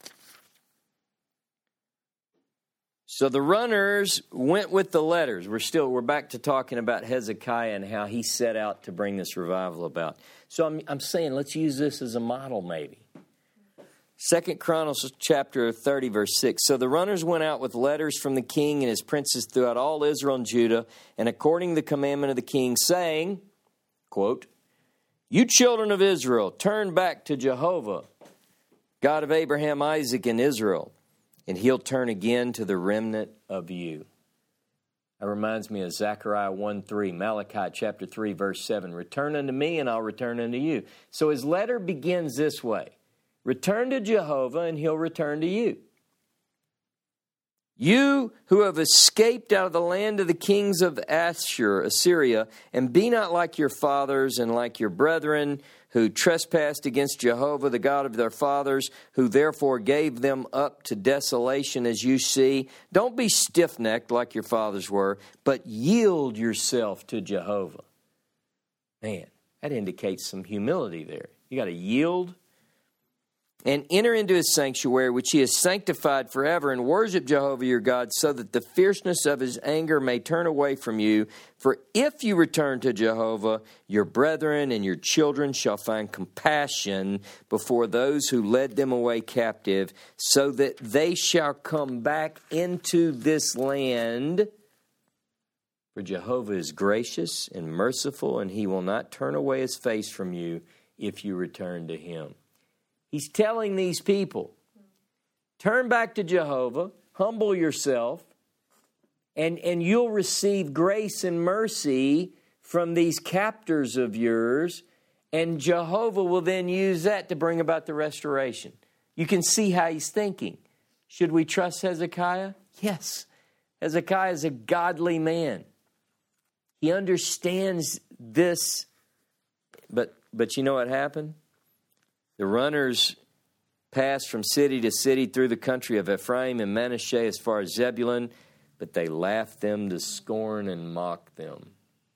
So the runners went with the letters. We're still, we're back to talking about Hezekiah and how he set out to bring this revival about. So I'm, I'm saying let's use this as a model maybe. Second Chronicles chapter thirty, verse six. So the runners went out with letters from the king and his princes throughout all Israel and Judah, and according to the commandment of the king, saying, quote, "You children of Israel, turn back to Jehovah, God of Abraham, Isaac, and Israel, and he'll turn again to the remnant of you." That reminds me of Zechariah one three, Malachi chapter three, verse seven. "Return unto me, and I'll return unto you." So his letter begins this way. Return to Jehovah, and he'll return to you. "You who have escaped out of the land of the kings of Ashur, Assyria, and be not like your fathers and like your brethren, who trespassed against Jehovah, the God of their fathers, who therefore gave them up to desolation, as you see. Don't be stiff-necked like your fathers were, but yield yourself to Jehovah." Man, that indicates some humility there. You got to yield. "And enter into his sanctuary, which he has sanctified forever, and worship Jehovah your God, so that the fierceness of his anger may turn away from you. For if you return to Jehovah, your brethren and your children shall find compassion before those who led them away captive, so that they shall come back into this land. For Jehovah is gracious and merciful, and he will not turn away his face from you if you return to him." He's telling these people, turn back to Jehovah, humble yourself, and, and you'll receive grace and mercy from these captors of yours, and Jehovah will then use that to bring about the restoration. You can see how he's thinking. Should we trust Hezekiah? Yes. Hezekiah is a godly man. He understands this, but, but you know what happened? The runners passed from city to city through the country of Ephraim and Manasseh as far as Zebulun, but they laughed them to scorn and mocked them.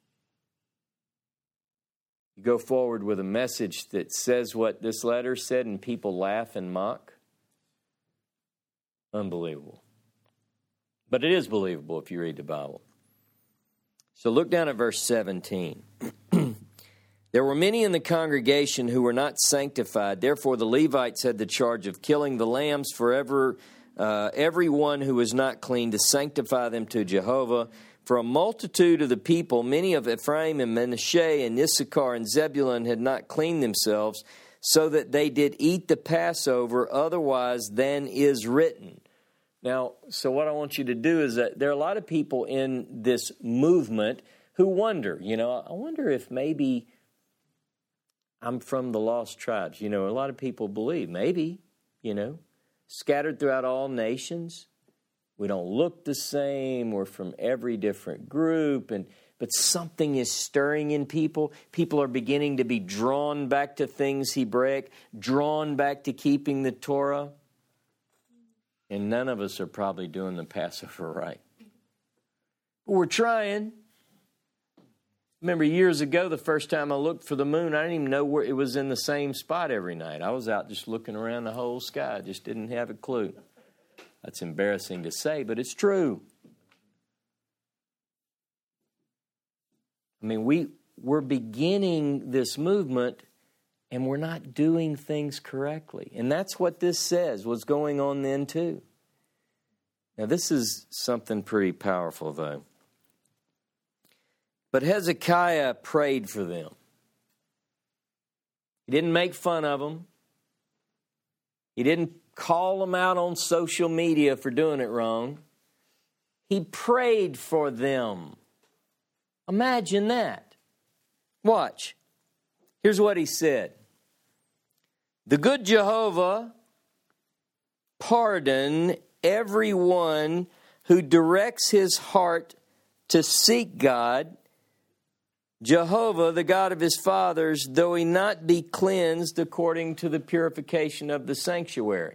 You go forward with a message that says what this letter said, and people laugh and mock. Unbelievable. But it is believable if you read the Bible. So look down at verse seventeen. "There were many in the congregation who were not sanctified. Therefore the Levites had the charge of killing the lambs forever, uh, everyone who was not clean, to sanctify them to Jehovah. For a multitude of the people, many of Ephraim and Manasseh and Issachar and Zebulun, had not cleaned themselves, so that they did eat the Passover otherwise than is written." Now, so what I want you to do is that there are a lot of people in this movement who wonder, you know, I wonder if maybe I'm from the lost tribes. You know, a lot of people believe, maybe, you know, scattered throughout all nations. We don't look the same. We're from every different group. And but something is stirring in people. People are beginning to be drawn back to things Hebraic, drawn back to keeping the Torah. And none of us are probably doing the Passover right. But we're trying. Remember years ago, the first time I looked for the moon, I didn't even know where it was in the same spot every night. I was out just looking around the whole sky. I just didn't have a clue. That's embarrassing to say, but it's true. I mean, we, we're beginning this movement, and we're not doing things correctly. And that's what this says, what's going on then too. Now, this is something pretty powerful, though. But Hezekiah prayed for them. He didn't make fun of them. He didn't call them out on social media for doing it wrong. He prayed for them. Imagine that. Watch. Here's what he said. "The good Jehovah pardon everyone who directs his heart to seek God, Jehovah, the God of his fathers, though he not be cleansed according to the purification of the sanctuary."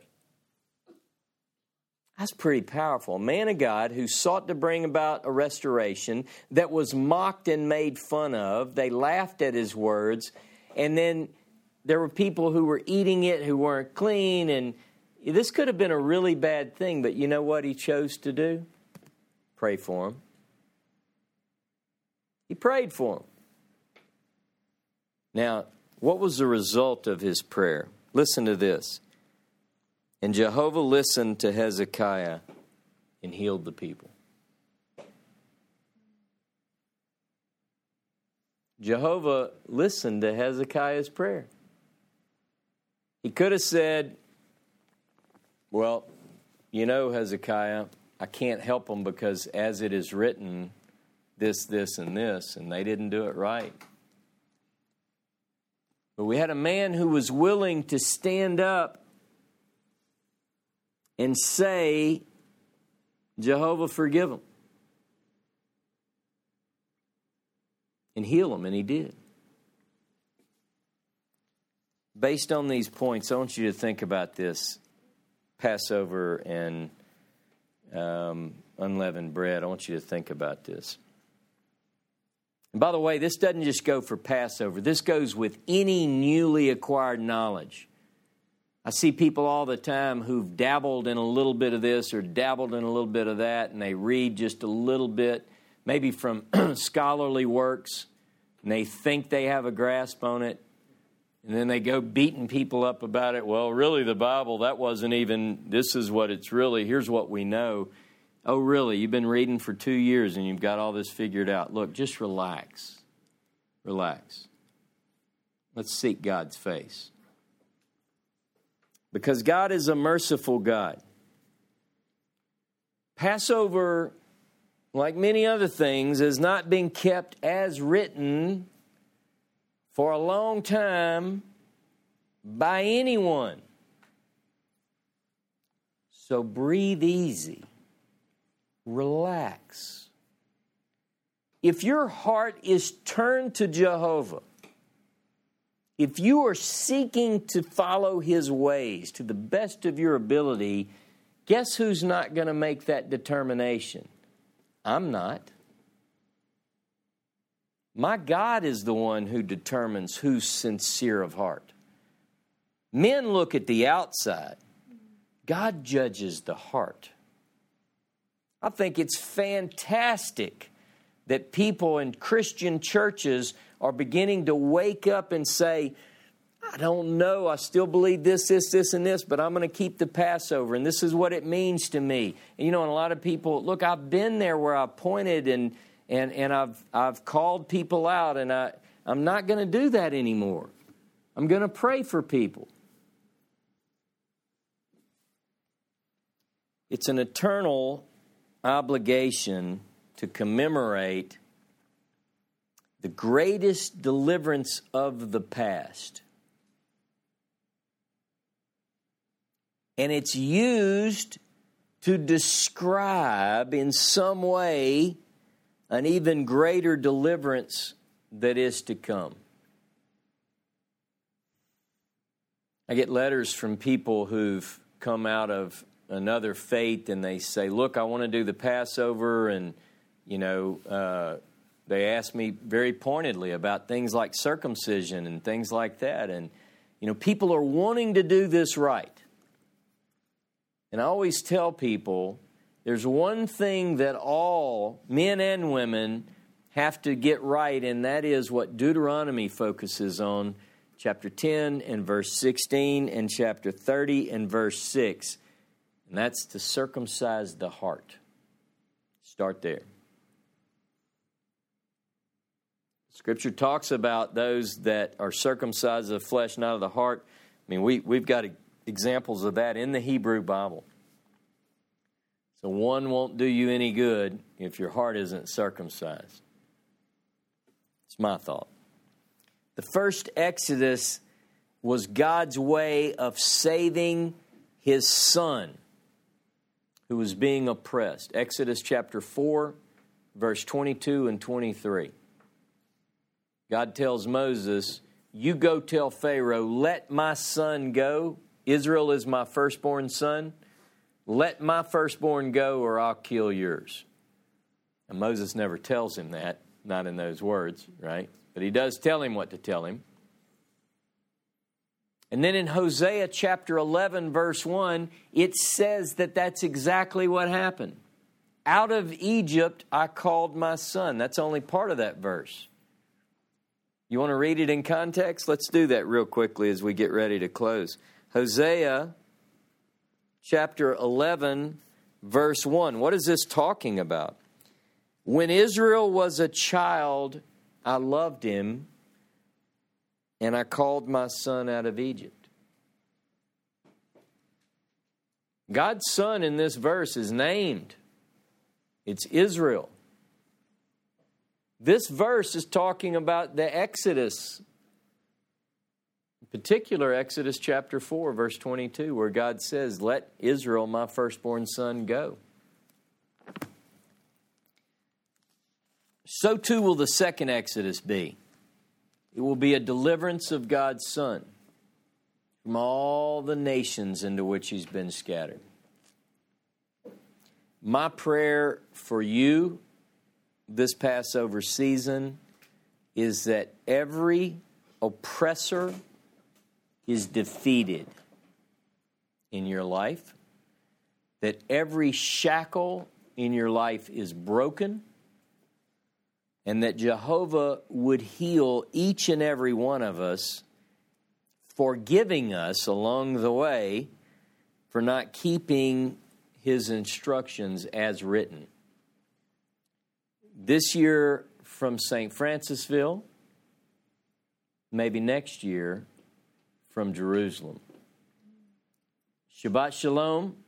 That's pretty powerful. A man of God who sought to bring about a restoration that was mocked and made fun of. They laughed at his words. And then there were people who were eating it who weren't clean. And this could have been a really bad thing. But you know what he chose to do? Pray for him. He prayed for him. Now, what was the result of his prayer? Listen to this. And Jehovah listened to Hezekiah and healed the people. Jehovah listened to Hezekiah's prayer. He could have said, well, you know, Hezekiah, I can't help them because as it is written, this, this, and this, and they didn't do it right. But we had a man who was willing to stand up and say, Jehovah, forgive them. And heal them, and he did. Based on these points, I want you to think about this Passover and um, unleavened bread. I want you to think about this. And by the way, this doesn't just go for Passover. This goes with any newly acquired knowledge. I see people all the time who've dabbled in a little bit of this or dabbled in a little bit of that, and they read just a little bit, maybe from scholarly works, and they think they have a grasp on it, and then they go beating people up about it. Well, really, the Bible, that wasn't even, this is what it's really, here's what we know. Oh, really? You've been reading for two years and you've got all this figured out. Look, just relax. Relax. Let's seek God's face. Because God is a merciful God. Passover, like many other things, has not been kept as written for a long time by anyone. So breathe easy. Relax. If your heart is turned to Jehovah, if you are seeking to follow His ways to the best of your ability, guess who's not going to make that determination? I'm not. My God is the one who determines who's sincere of heart. Men look at the outside. God judges the heart. I think it's fantastic that people in Christian churches are beginning to wake up and say, I don't know, I still believe this, this, this, and this, but I'm going to keep the Passover, and this is what it means to me. And you know, and a lot of people, look, I've been there where I've pointed and and and I've I've called people out, and I, I'm not going to do that anymore. I'm going to pray for people. It's an eternal obligation to commemorate the greatest deliverance of the past. And it's used to describe in some way an even greater deliverance that is to come. I get letters from people who've come out of another faith and they say, look, I want to do the Passover, and, you know, uh, they ask me very pointedly about things like circumcision and things like that. And, you know, people are wanting to do this right. And I always tell people, there's one thing that all men and women have to get right, and that is what Deuteronomy focuses on, chapter ten and verse sixteen, and chapter thirty and verse six. And that's to circumcise the heart. Start there. Scripture talks about those that are circumcised of the flesh, not of the heart. I mean, we, we've got examples of that in the Hebrew Bible. So one won't do you any good if your heart isn't circumcised. It's my thought. The first Exodus was God's way of saving His Son who was being oppressed. Exodus chapter four, verse twenty-two and twenty-three. God tells Moses, you go tell Pharaoh, let my son go. Israel is my firstborn son. Let my firstborn go or I'll kill yours. And Moses never tells him that, not in those words, right? But he does tell him what to tell him. And then in Hosea chapter eleven, verse one, it says that that's exactly what happened. Out of Egypt I called my son. That's only part of that verse. You want to read it in context? Let's do that real quickly as we get ready to close. Hosea chapter eleven, verse one. What is this talking about? When Israel was a child, I loved him, and I called my son out of Egypt. God's son in this verse is named. It's Israel. This verse is talking about the Exodus. In particular, Exodus chapter four, verse twenty-two, where God says, "Let Israel, my firstborn son, go." So too will the second Exodus be. It will be a deliverance of God's son from all the nations into which he's been scattered. My prayer for you this Passover season is that every oppressor is defeated in your life, that every shackle in your life is broken, and that Jehovah would heal each and every one of us, forgiving us along the way for not keeping his instructions as written. This year from Saint Francisville, maybe next year from Jerusalem. Shabbat Shalom.